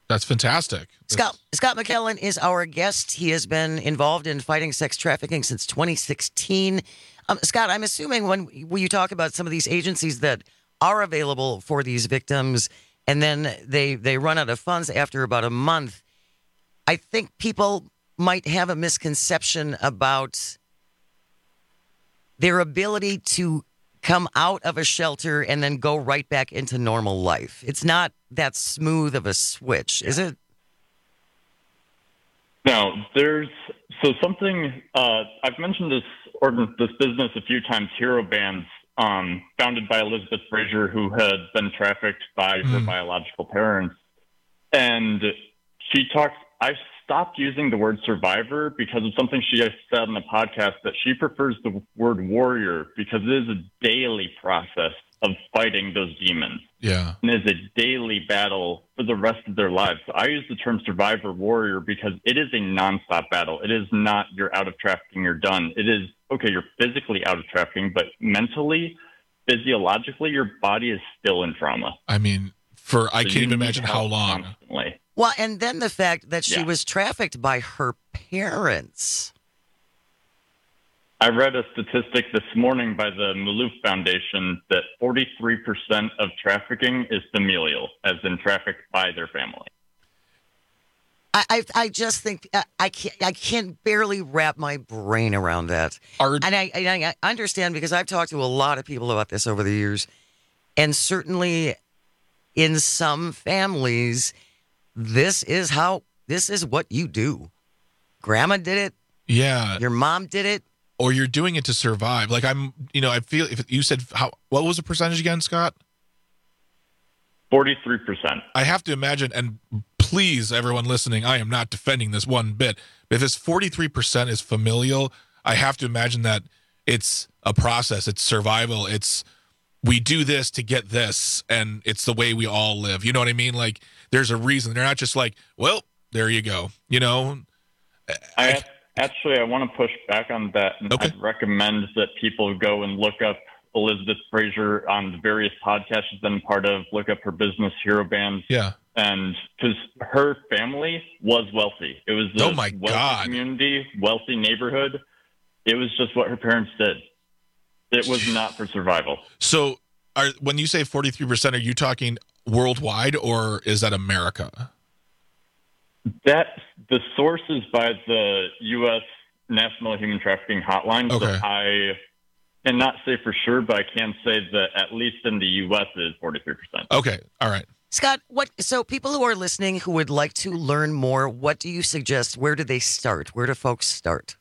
Speaker 21: That's fantastic.
Speaker 20: Scott Scott McKellen is our guest. He has been involved in fighting sex trafficking since twenty sixteen. Um, Scott, I'm assuming when, when you talk about some of these agencies that are available for these victims and then they, they run out of funds after about a month, I think people might have a misconception about their ability to come out of a shelter and then go right back into normal life. It's not that smooth of a switch, is it?
Speaker 3: No, there's so something. Uh, I've mentioned this organ, this business a few times. Hero Bands, um, founded by Elizabeth Fraser, who had been trafficked by her
Speaker 21: Mm.
Speaker 3: biological parents, and she talks. I stopped using the word survivor because of something she said in the podcast, that she prefers the word warrior because it is a daily process of fighting those demons.
Speaker 21: Yeah.
Speaker 3: And is a daily battle for the rest of their lives. So I use the term survivor warrior because it is a nonstop battle. It is not you're out of trafficking, you're done. It is, okay, you're physically out of trafficking, but mentally, physiologically, your body is still in trauma.
Speaker 21: I mean, for I
Speaker 3: So
Speaker 21: can't
Speaker 3: you
Speaker 21: even
Speaker 3: need
Speaker 21: imagine how
Speaker 3: help
Speaker 21: long.
Speaker 3: constantly.
Speaker 20: Well, and then the fact that she
Speaker 3: Yeah.
Speaker 20: was trafficked by her parents.
Speaker 3: I read a statistic this morning by the Maloof Foundation that forty-three percent of trafficking is familial, as in trafficked by their family.
Speaker 20: I, I, I just think I, I can't. I can't barely wrap my brain around that.
Speaker 21: Are,
Speaker 20: and I, I, I understand because I've talked to a lot of people about this over the years, and certainly in some families, this is how this is what you do. Grandma did it.
Speaker 21: Yeah.
Speaker 20: Your mom did it.
Speaker 21: Or you're doing it to survive. Like I'm, you know, I feel if you said how, what was the percentage again, Scott?
Speaker 3: forty-three percent.
Speaker 21: I have to imagine, and please, everyone listening, I am not defending this one bit. But if it's forty-three percent is familial, I have to imagine that it's a process. It's survival. It's we do this to get this, and it's the way we all live. You know what I mean? Like there's a reason. They're not just like, well, there you go. You know.
Speaker 3: I, I Actually, I want to push back on that, and
Speaker 21: okay.
Speaker 3: I'd recommend that people go and look up Elizabeth Fraser on the various podcasts she's been part of. Look up her business, Hero Bands.
Speaker 21: Yeah.
Speaker 3: And because her family was wealthy. It was a
Speaker 21: oh my
Speaker 3: wealthy
Speaker 21: God.
Speaker 3: community, wealthy neighborhood. It was just what her parents did. It was not for survival.
Speaker 21: So are, when you say forty-three percent, are you talking worldwide, or is that America?
Speaker 3: That the source is by the U S National Human Trafficking Hotline.
Speaker 21: Okay.
Speaker 3: So I cannot say for sure, but I can say that at least in the U S it is forty-three percent.
Speaker 21: Okay. All right.
Speaker 20: Scott, what? So people who are listening who would like to learn more, what do you suggest? Where do they start? Where do folks start?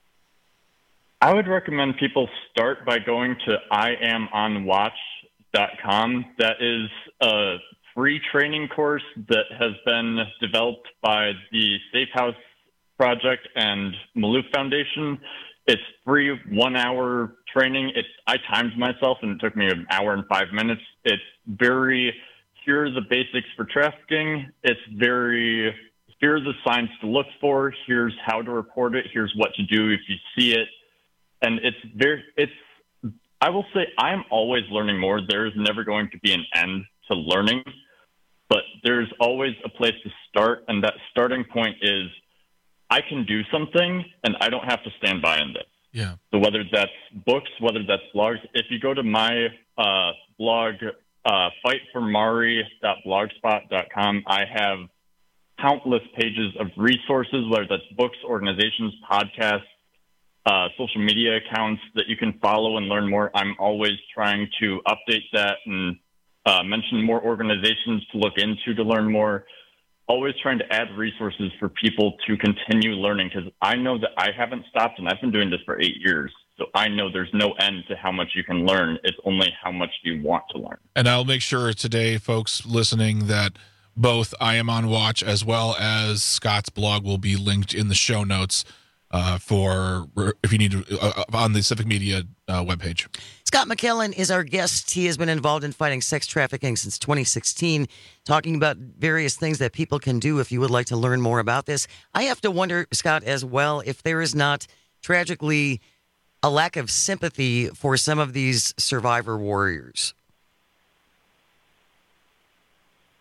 Speaker 3: I would recommend people start by going to I am on watch dot com. That is a free training course that has been developed by the Safe House Project and Maloof Foundation. It's free one-hour training. It's I timed myself, and it took me an hour and five minutes. It's very, here are the basics for trafficking. It's very, here are the signs to look for. Here's how to report it. Here's what to do if you see it. And it's very, it's, I will say I'm always learning more. There is never going to be an end to learning. But there's always a place to start, and that starting point is I can do something, and I don't have to stand by in this.
Speaker 21: Yeah.
Speaker 3: So whether that's books, whether that's blogs, if you go to my uh, blog, uh, fight for mari dot blogspot dot com, I have countless pages of resources, whether that's books, organizations, podcasts, uh, social media accounts that you can follow and learn more. I'm always trying to update that and Uh, mention more organizations to look into to learn more. Always trying to add resources for people to continue learning, because I know that I haven't stopped, and I've been doing this for eight years. So I know there's no end to how much you can learn. It's only how much you want to learn.
Speaker 21: And I'll make sure today, folks listening, that both I Am on Watch as well as Scott's blog will be linked in the show notes uh, for if you need to uh, on the Civic Media uh, webpage.
Speaker 20: Scott McKellen is our guest. He has been involved in fighting sex trafficking since twenty sixteen, talking about various things that people can do if you would like to learn more about this. I have to wonder, Scott, as well, if there is not tragically a lack of sympathy for some of these survivor warriors.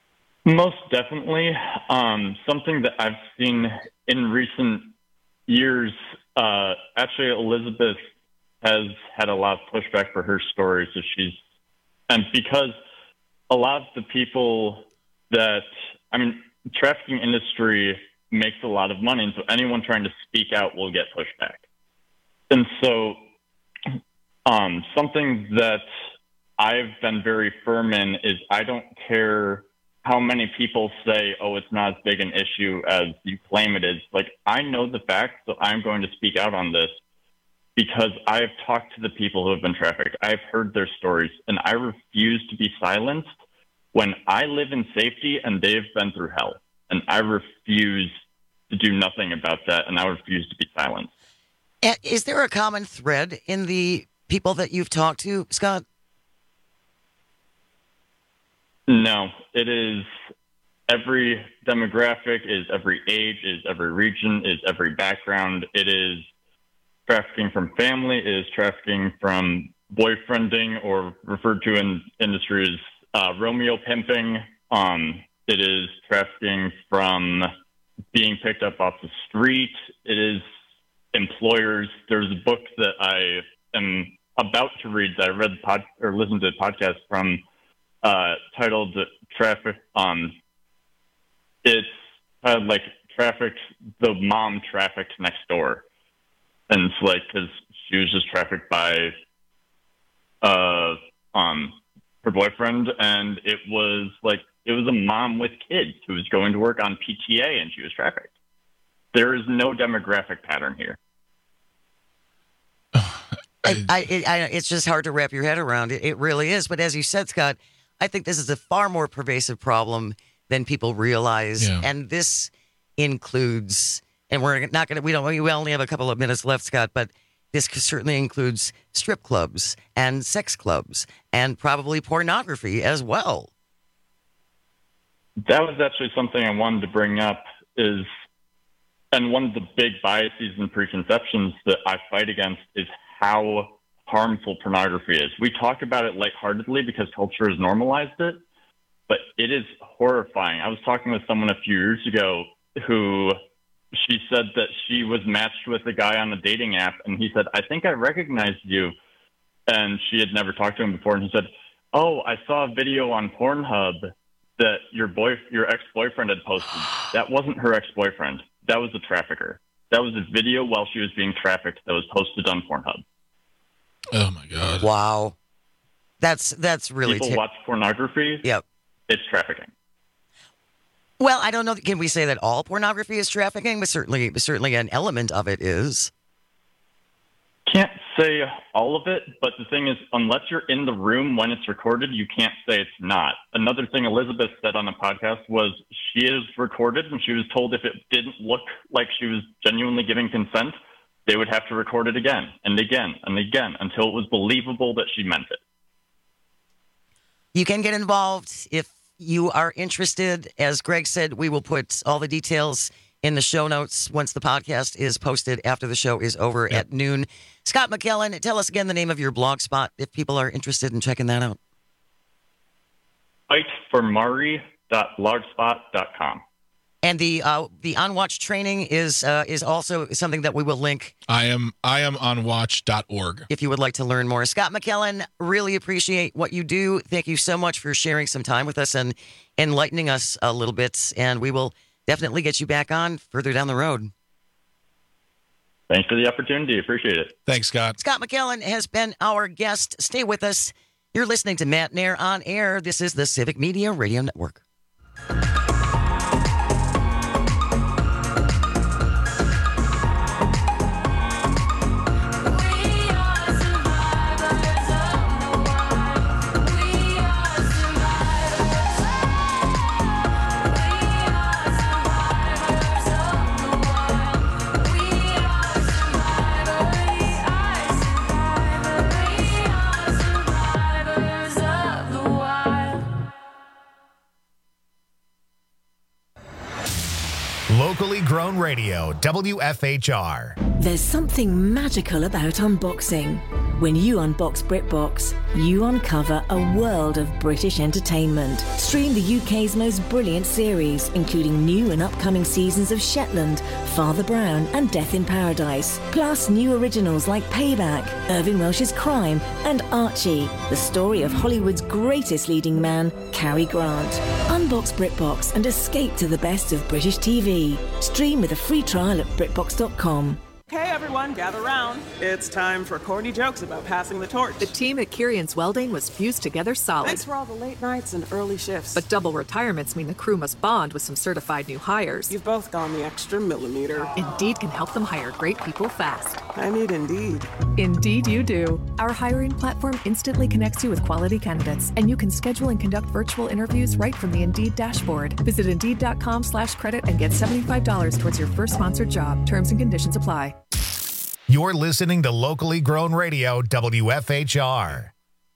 Speaker 3: Most definitely. Um, something that I've seen in recent years, uh, actually, Elizabeth has had a lot of pushback for her story. So she's, and because a lot of the people that, I mean, trafficking industry makes a lot of money. And so anyone trying to speak out will get pushback. And so um, something that I've been very firm in is I don't care how many people say, oh, it's not as big an issue as you claim it is. Like, I know the facts, so I'm going to speak out on this because I've talked to the people who have been trafficked. I've heard their stories, and I refuse to be silenced when I live in safety and they've been through hell. And I refuse to do nothing about that, and I refuse to be silenced.
Speaker 20: Is there a common thread in the people that you've talked to, Scott?
Speaker 3: No, it is every demographic, is every age, is every region, is every background. It is trafficking from family, it is trafficking from boyfriending, or referred to in industry as uh, Romeo pimping. Um, it is trafficking from being picked up off the street. It is employers. There's a book that I am about to read that I read the pod, or listened to a podcast from, uh, titled "Traffic." Um, it's uh, like trafficked. The mom trafficked next door, and it's like because she was just trafficked by uh, um, her boyfriend, and it was like it was a mom with kids who was going to work on P T A, and she was trafficked. There is no demographic pattern here.
Speaker 20: I, I, it, I, it's just hard to wrap your head around. It, it really is. But as you said, Scott, I think this is a far more pervasive problem than people realize.
Speaker 21: Yeah.
Speaker 20: And this includes, and we're not going to, we don't, we only have a couple of minutes left, Scott, but this certainly includes strip clubs and sex clubs and probably pornography as well.
Speaker 3: That was actually something I wanted to bring up is, and one of the big biases and preconceptions that I fight against is how harmful pornography is. We talk about it lightheartedly because culture has normalized it, but it is horrifying. I was talking with someone a few years ago who she said that she was matched with a guy on a dating app, and he said, I think I recognized you. And she had never talked to him before, and he said, oh, I saw a video on Pornhub that your boy, your ex-boyfriend had posted. That wasn't her ex-boyfriend. That was a trafficker. That was a video while she was being trafficked that was posted on Pornhub.
Speaker 21: Oh my God!
Speaker 20: Wow, that's that's really
Speaker 3: people
Speaker 20: ter-
Speaker 3: watch pornography.
Speaker 20: Yep,
Speaker 3: it's trafficking.
Speaker 20: Well, I don't know. Can we say that all pornography is trafficking? But certainly, certainly an element of it is.
Speaker 3: Can't say all of it, but the thing is, unless you're in the room when it's recorded, you can't say it's not. Another thing Elizabeth said on a podcast was she is recorded, and she was told if it didn't look like she was genuinely giving consent, they would have to record it again and again and again until it was believable that she meant it.
Speaker 20: You can get involved if you are interested. As Greg said, we will put all the details in the show notes once the podcast is posted after the show is over yep. at noon. Scott McKellen, tell us again the name of your blog spot if people are interested in checking that out.
Speaker 3: fight for mari dot blogspot dot com.
Speaker 20: And the uh, the On Watch training is uh, is also something that we will link.
Speaker 21: I am I am on watch dot org.
Speaker 20: If you would like to learn more. Scott McKellen, really appreciate what you do. Thank you so much for sharing some time with us and enlightening us a little bit. And we will definitely get you back on further down the road.
Speaker 3: Thanks for the opportunity. Appreciate it.
Speaker 21: Thanks, Scott.
Speaker 20: Scott McKellen has been our guest. Stay with us. You're listening to Matt Nair on Air. This is the Civic Media Radio Network.
Speaker 18: Locally grown radio, W F H R.
Speaker 4: There's something magical about unboxing. When you unbox BritBox, you uncover a world of British entertainment. Stream the U K's most brilliant series, including new and upcoming seasons of Shetland, Father Brown, and Death in Paradise. Plus new originals like Payback, Irving Welsh's Crime, and Archie, the story of Hollywood's greatest leading man, Cary Grant. Unbox BritBox and escape to the best of British T V. Stream with a free trial at BritBox dot com.
Speaker 5: Okay, everyone, gather round. It's time for corny jokes about passing the torch.
Speaker 12: The team at Kirian's Welding was fused together solid.
Speaker 5: Thanks for all the late nights and early shifts.
Speaker 12: But double retirements mean the crew must bond with some certified new hires.
Speaker 5: You've both gone the extra millimeter.
Speaker 12: Indeed can help them hire great people fast.
Speaker 5: I need Indeed.
Speaker 12: Indeed you do. Our hiring platform instantly connects you with quality candidates, and you can schedule and conduct virtual interviews right from the Indeed dashboard. Visit Indeed.com slash credit and get seventy-five dollars towards your first sponsored job. Terms and conditions apply.
Speaker 18: You're listening to Locally Grown Radio, W F H R.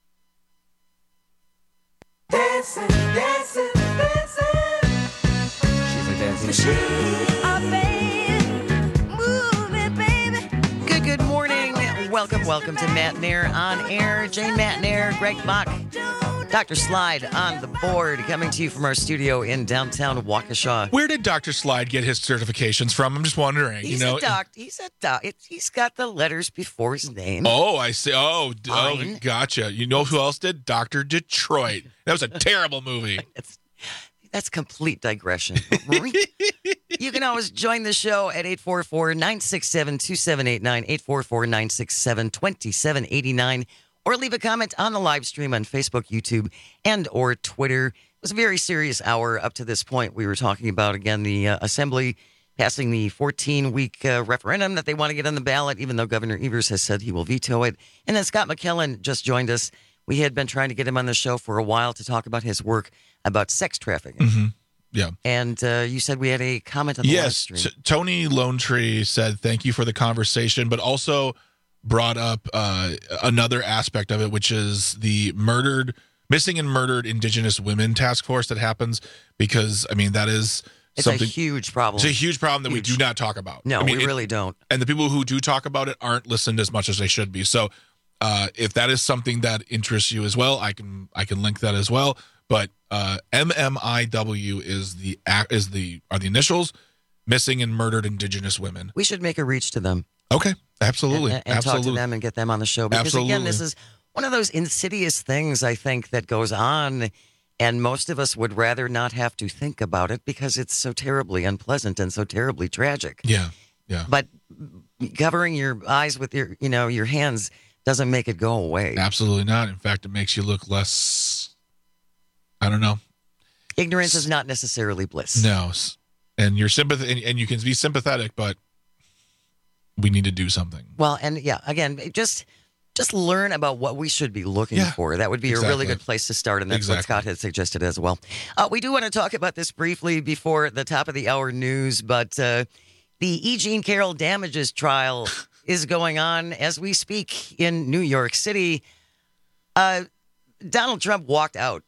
Speaker 27: Dancing, dancing, dancing.
Speaker 13: She's a dancing machine.
Speaker 20: Good, good morning. Welcome, welcome to Matt Nair on air. Jane Matt Nair, Greg Bach, Doctor Slide on the board, coming to you from our studio in downtown Waukesha.
Speaker 21: Where did Doctor Slide get his certifications from? I'm just wondering.
Speaker 20: He's
Speaker 21: you know,
Speaker 20: a doc. He's a doc. It's, he's got the letters before his name.
Speaker 21: Oh, I see. Oh, d- oh,
Speaker 20: Fine.
Speaker 21: gotcha. You know who else did? Doctor Detroit. That was a terrible movie.
Speaker 20: That's, that's complete digression. You can always join the show at eight four four, nine six seven, two seven eight nine, eight four four, nine six seven, two seven eight nine, or leave a comment on the live stream on Facebook, YouTube, and or Twitter. It was a very serious hour up to this point. We were talking about, again, the uh, Assembly passing the fourteen-week uh, referendum that they want to get on the ballot, even though Governor Evers has said he will veto it. And then Scott McKellen just joined us. We had been trying to get him on the show for a while to talk about his work about sex trafficking.
Speaker 21: Mm-hmm. Yeah.
Speaker 20: And uh, you said we had a comment on the live
Speaker 21: Yes.
Speaker 20: stream.
Speaker 21: T- Tony Lone Tree said, thank you for the conversation, but also brought up uh, another aspect of it, which is the murdered, missing and murdered Indigenous women task force that happens because, I mean, that is
Speaker 20: It's
Speaker 21: something.
Speaker 20: a huge problem.
Speaker 21: It's a huge problem that
Speaker 20: Huge.
Speaker 21: we do not talk about.
Speaker 20: No,
Speaker 21: I mean,
Speaker 20: we
Speaker 21: it-
Speaker 20: really don't.
Speaker 21: And the people who do talk about it aren't listened as much as they should be. So uh, if that is something that interests you as well, I can I can link that as well. But uh, M M I W is the ac- is the are the initials, missing and murdered Indigenous women.
Speaker 20: We should make a reach to them.
Speaker 21: Okay, absolutely,
Speaker 20: And, and
Speaker 21: absolutely.
Speaker 20: talk to them and get them on the show. Because,
Speaker 21: Absolutely.
Speaker 20: again, this is one of those insidious things, I think, that goes on, and most of us would rather not have to think about it because it's so terribly unpleasant and so terribly tragic.
Speaker 21: Yeah, yeah.
Speaker 20: But covering your eyes with your, you know, your hands doesn't make it go away.
Speaker 21: Absolutely not. In fact, it makes you look less, I don't know.
Speaker 20: Ignorance is not necessarily bliss.
Speaker 21: No. S- And you're sympath- and, and you can be sympathetic, but we need to do something.
Speaker 20: Well, and yeah, again, just just learn about what we should be looking
Speaker 21: Yeah,
Speaker 20: for. That would be a really
Speaker 21: exactly.
Speaker 20: good place to start, and that's what
Speaker 21: Exactly.
Speaker 20: Scott had suggested as well. Uh, we do want to talk about this briefly before the top of the hour news, but uh, the E. Jean Carroll damages trial is going on as we speak in New York City. Uh, Donald Trump walked out,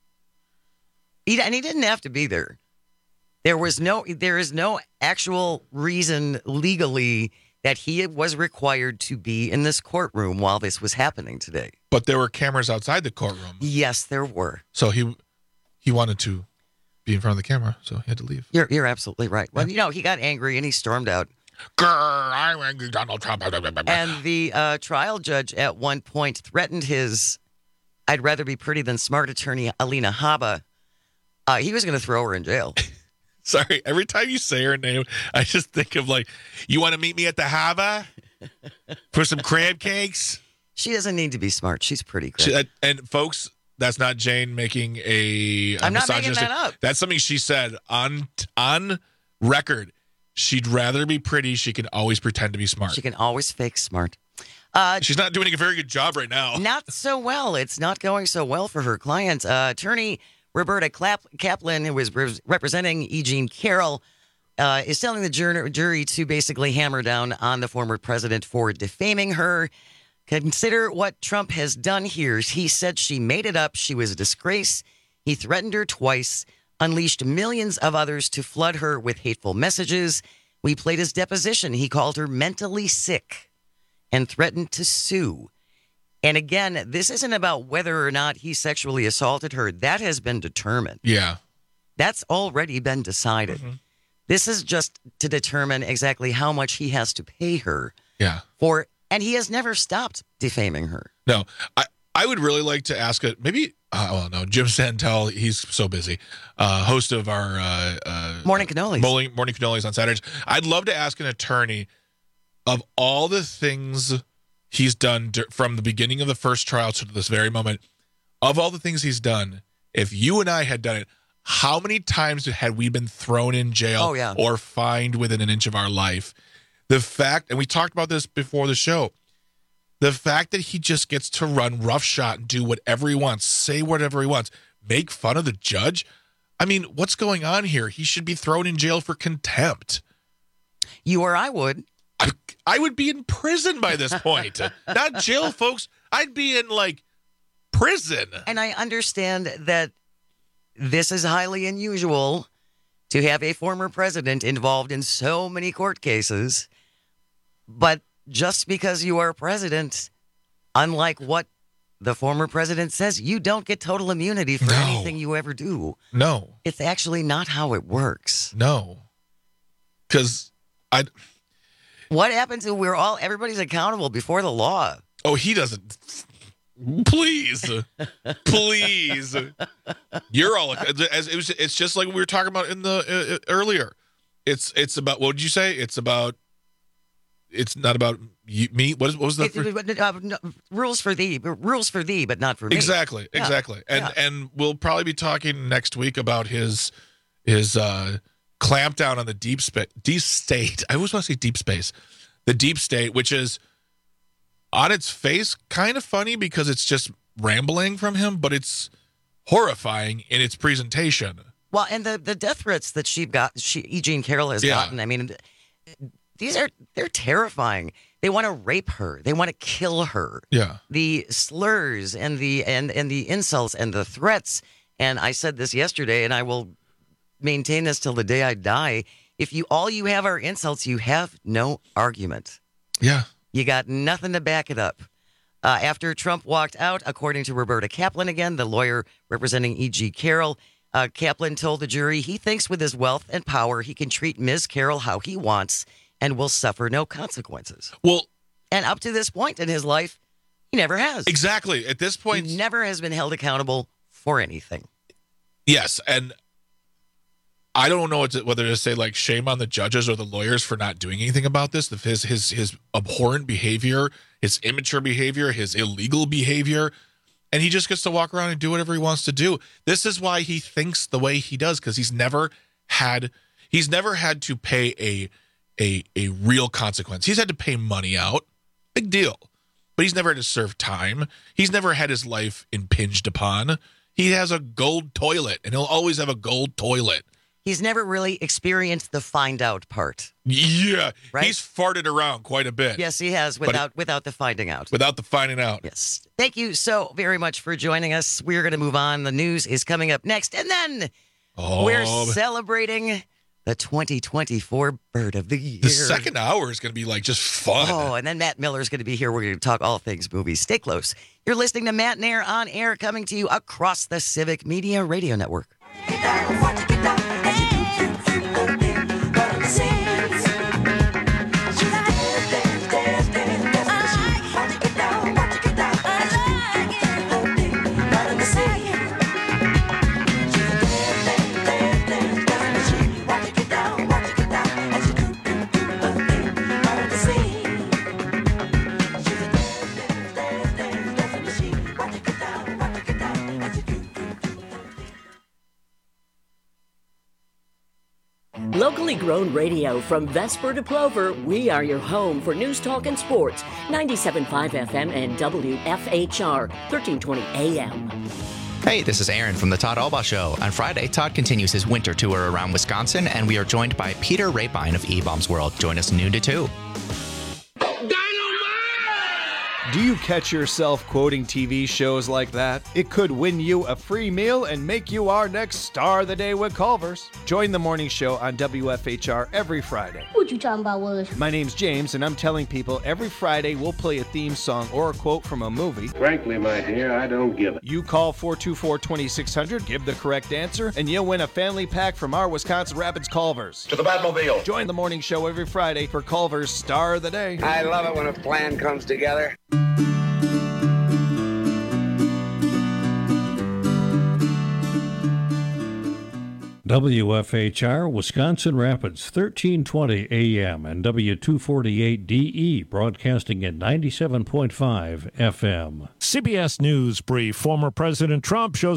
Speaker 20: he, and he didn't have to be there. There was no, there is no actual reason legally that he was required to be in this courtroom while this was happening today.
Speaker 21: But there were cameras outside the courtroom.
Speaker 20: Yes, there were.
Speaker 21: So he he wanted to be in front of the camera, so he had to leave.
Speaker 20: You're you're absolutely right. Well, you know, he got angry and he stormed out.
Speaker 21: Grr, I'm angry, Donald Trump.
Speaker 20: And the uh, trial judge at one point threatened his I'd rather be pretty than smart attorney, Alina Habba. Uh, he was going to throw her in jail.
Speaker 21: Sorry, every time you say her name, I just think of like, you want to meet me at the Hava for some crab cakes?
Speaker 20: She doesn't need to be smart. She's pretty great.
Speaker 21: She, uh, and folks, that's not Jane making a. a
Speaker 20: I'm not making
Speaker 21: misogynistic-
Speaker 20: that up.
Speaker 21: That's something she said on on record. She'd rather be pretty. She can always pretend to be smart.
Speaker 20: She can always fake smart. Uh,
Speaker 21: She's not doing a very good job right now.
Speaker 20: Not so well. It's not going so well for her client. Uh, attorney Roberta Clap- Kaplan, who was re- representing E. Jean Carroll, uh, is telling the jur- jury to basically hammer down on the former president for defaming her. Consider what Trump has done here. He said she made it up. She was a disgrace. He threatened her twice, unleashed millions of others to flood her with hateful messages. We played his deposition. He called her mentally sick and threatened to sue. And again, this isn't about whether or not he sexually assaulted her. That has been determined.
Speaker 21: Yeah.
Speaker 20: That's already been decided. Mm-hmm. This is just to determine exactly how much he has to pay her.
Speaker 21: Yeah.
Speaker 20: For, and he has never stopped defaming her.
Speaker 21: No, I, I would really like to ask it. Maybe, uh, well, no, Jim Santel, he's so busy, uh, host of our uh, uh,
Speaker 20: Morning Cannolis.
Speaker 21: Morning, morning Cannolis on Saturdays. I'd love to ask an attorney of all the things he's done d- from the beginning of the first trial to this very moment, of all the things he's done, if you and I had done it, how many times had we been thrown in jail
Speaker 20: oh, yeah.
Speaker 21: or fined within an inch of our life? The fact, and we talked about this before the show, the fact that he just gets to run roughshod and do whatever he wants, say whatever he wants, make fun of the judge. I mean, what's going on here? He should be thrown in jail for contempt.
Speaker 20: You or I would.
Speaker 21: I, I would be in prison by this point. Not jail, folks. I'd be in, like, prison.
Speaker 20: And I understand that this is highly unusual to have a former president involved in so many court cases. But just because you are president, unlike what the former president says, you don't get total immunity for
Speaker 21: No.
Speaker 20: anything you ever do.
Speaker 21: No.
Speaker 20: It's actually not how it works.
Speaker 21: No. Because I...
Speaker 20: What happens if we're all, everybody's accountable before the law?
Speaker 21: Oh, he doesn't... Please, please. You're all as it was. It's just like we were talking about in the uh, earlier. It's it's about what did you say? It's about. It's not about you, me. What, is, what was the
Speaker 20: it, uh, no, rules for thee? Rules for thee, but not for me.
Speaker 21: Exactly,
Speaker 20: Yeah.
Speaker 21: exactly. And
Speaker 20: Yeah.
Speaker 21: and we'll probably be talking next week about his his uh, clampdown on the deep space, deep state. I always want to say deep space, the deep state, which is. On its face, kind of funny because it's just rambling from him, but it's horrifying in its presentation.
Speaker 20: Well, and the, the death threats that she got, she, E. Jean Carroll has
Speaker 21: Yeah.
Speaker 20: gotten, I mean, these are, they're terrifying. They want to rape her. They want to kill her.
Speaker 21: Yeah.
Speaker 20: The slurs and the, and, and the insults and the threats. And I said this yesterday, and I will maintain this till the day I die. If you, all you have are insults, you have no argument.
Speaker 21: Yeah.
Speaker 20: You got nothing to back it up. Uh, after Trump walked out, according to Roberta Kaplan again, the lawyer representing E G. Carroll, uh, Kaplan told the jury he thinks with his wealth and power he can treat Miz Carroll how he wants and will suffer no consequences.
Speaker 21: Well,
Speaker 20: and up to this point in his life, he never has.
Speaker 21: Exactly. At this point,
Speaker 20: he never has been held accountable for anything.
Speaker 21: Yes, and I don't know what to, whether to say like shame on the judges or the lawyers for not doing anything about this. His his his abhorrent behavior, his immature behavior, his illegal behavior, and he just gets to walk around and do whatever he wants to do. This is why he thinks the way he does, because he's never had he's never had to pay a a a real consequence. He's had to pay money out, big deal, but he's never had to serve time. He's never had his life impinged upon. He has a gold toilet, and he'll always have a gold toilet.
Speaker 20: He's never really experienced the find out part.
Speaker 21: Yeah,
Speaker 20: right?
Speaker 21: He's farted around quite a bit.
Speaker 20: Yes, he has, without
Speaker 21: But,
Speaker 20: without the finding out.
Speaker 21: Without the finding out.
Speaker 20: Yes. Thank you so very much for joining us. We're going to move on. The news is coming up next. And then
Speaker 21: oh,
Speaker 20: we're celebrating the twenty twenty-four Bird of the Year.
Speaker 21: The second hour is going to be like just fun.
Speaker 20: Oh, and then Matt Miller is going to be here. We're going to talk all things movies. Stay close. You're listening to Matt Nair on air, coming to you across the Civic Media Radio Network.
Speaker 19: Locally grown radio from Vesper to Plover, we are your home for news, talk, and sports. ninety-seven point five F M and W F H R, thirteen twenty A M.
Speaker 1: Hey, this is Aaron from the Todd Albaugh Show. On Friday, Todd continues his winter tour around Wisconsin, and we are joined by Peter Rapine of E-Bombs World. Join us noon to two.
Speaker 6: Do you catch yourself quoting T V shows like that? It could win you a free meal and make you our next star of the day with Culver's. Join the morning show on W F H R every Friday.
Speaker 7: What you talking about, Willis?
Speaker 6: My name's James, and I'm telling people every Friday we'll play a theme song or a quote from a movie.
Speaker 8: Frankly, my dear, I don't give it.
Speaker 6: You call four two four, two six zero zero, give the correct answer, and you'll win a family pack from our Wisconsin Rapids Culver's.
Speaker 8: To the Batmobile.
Speaker 6: Join the morning show every Friday for Culver's Star of the Day.
Speaker 8: I love it when a plan comes together.
Speaker 16: W F H R, Wisconsin Rapids, thirteen twenty A M and W two forty-eight D E, broadcasting at ninety-seven point five F M.
Speaker 17: C B S News brief. Former President Trump shows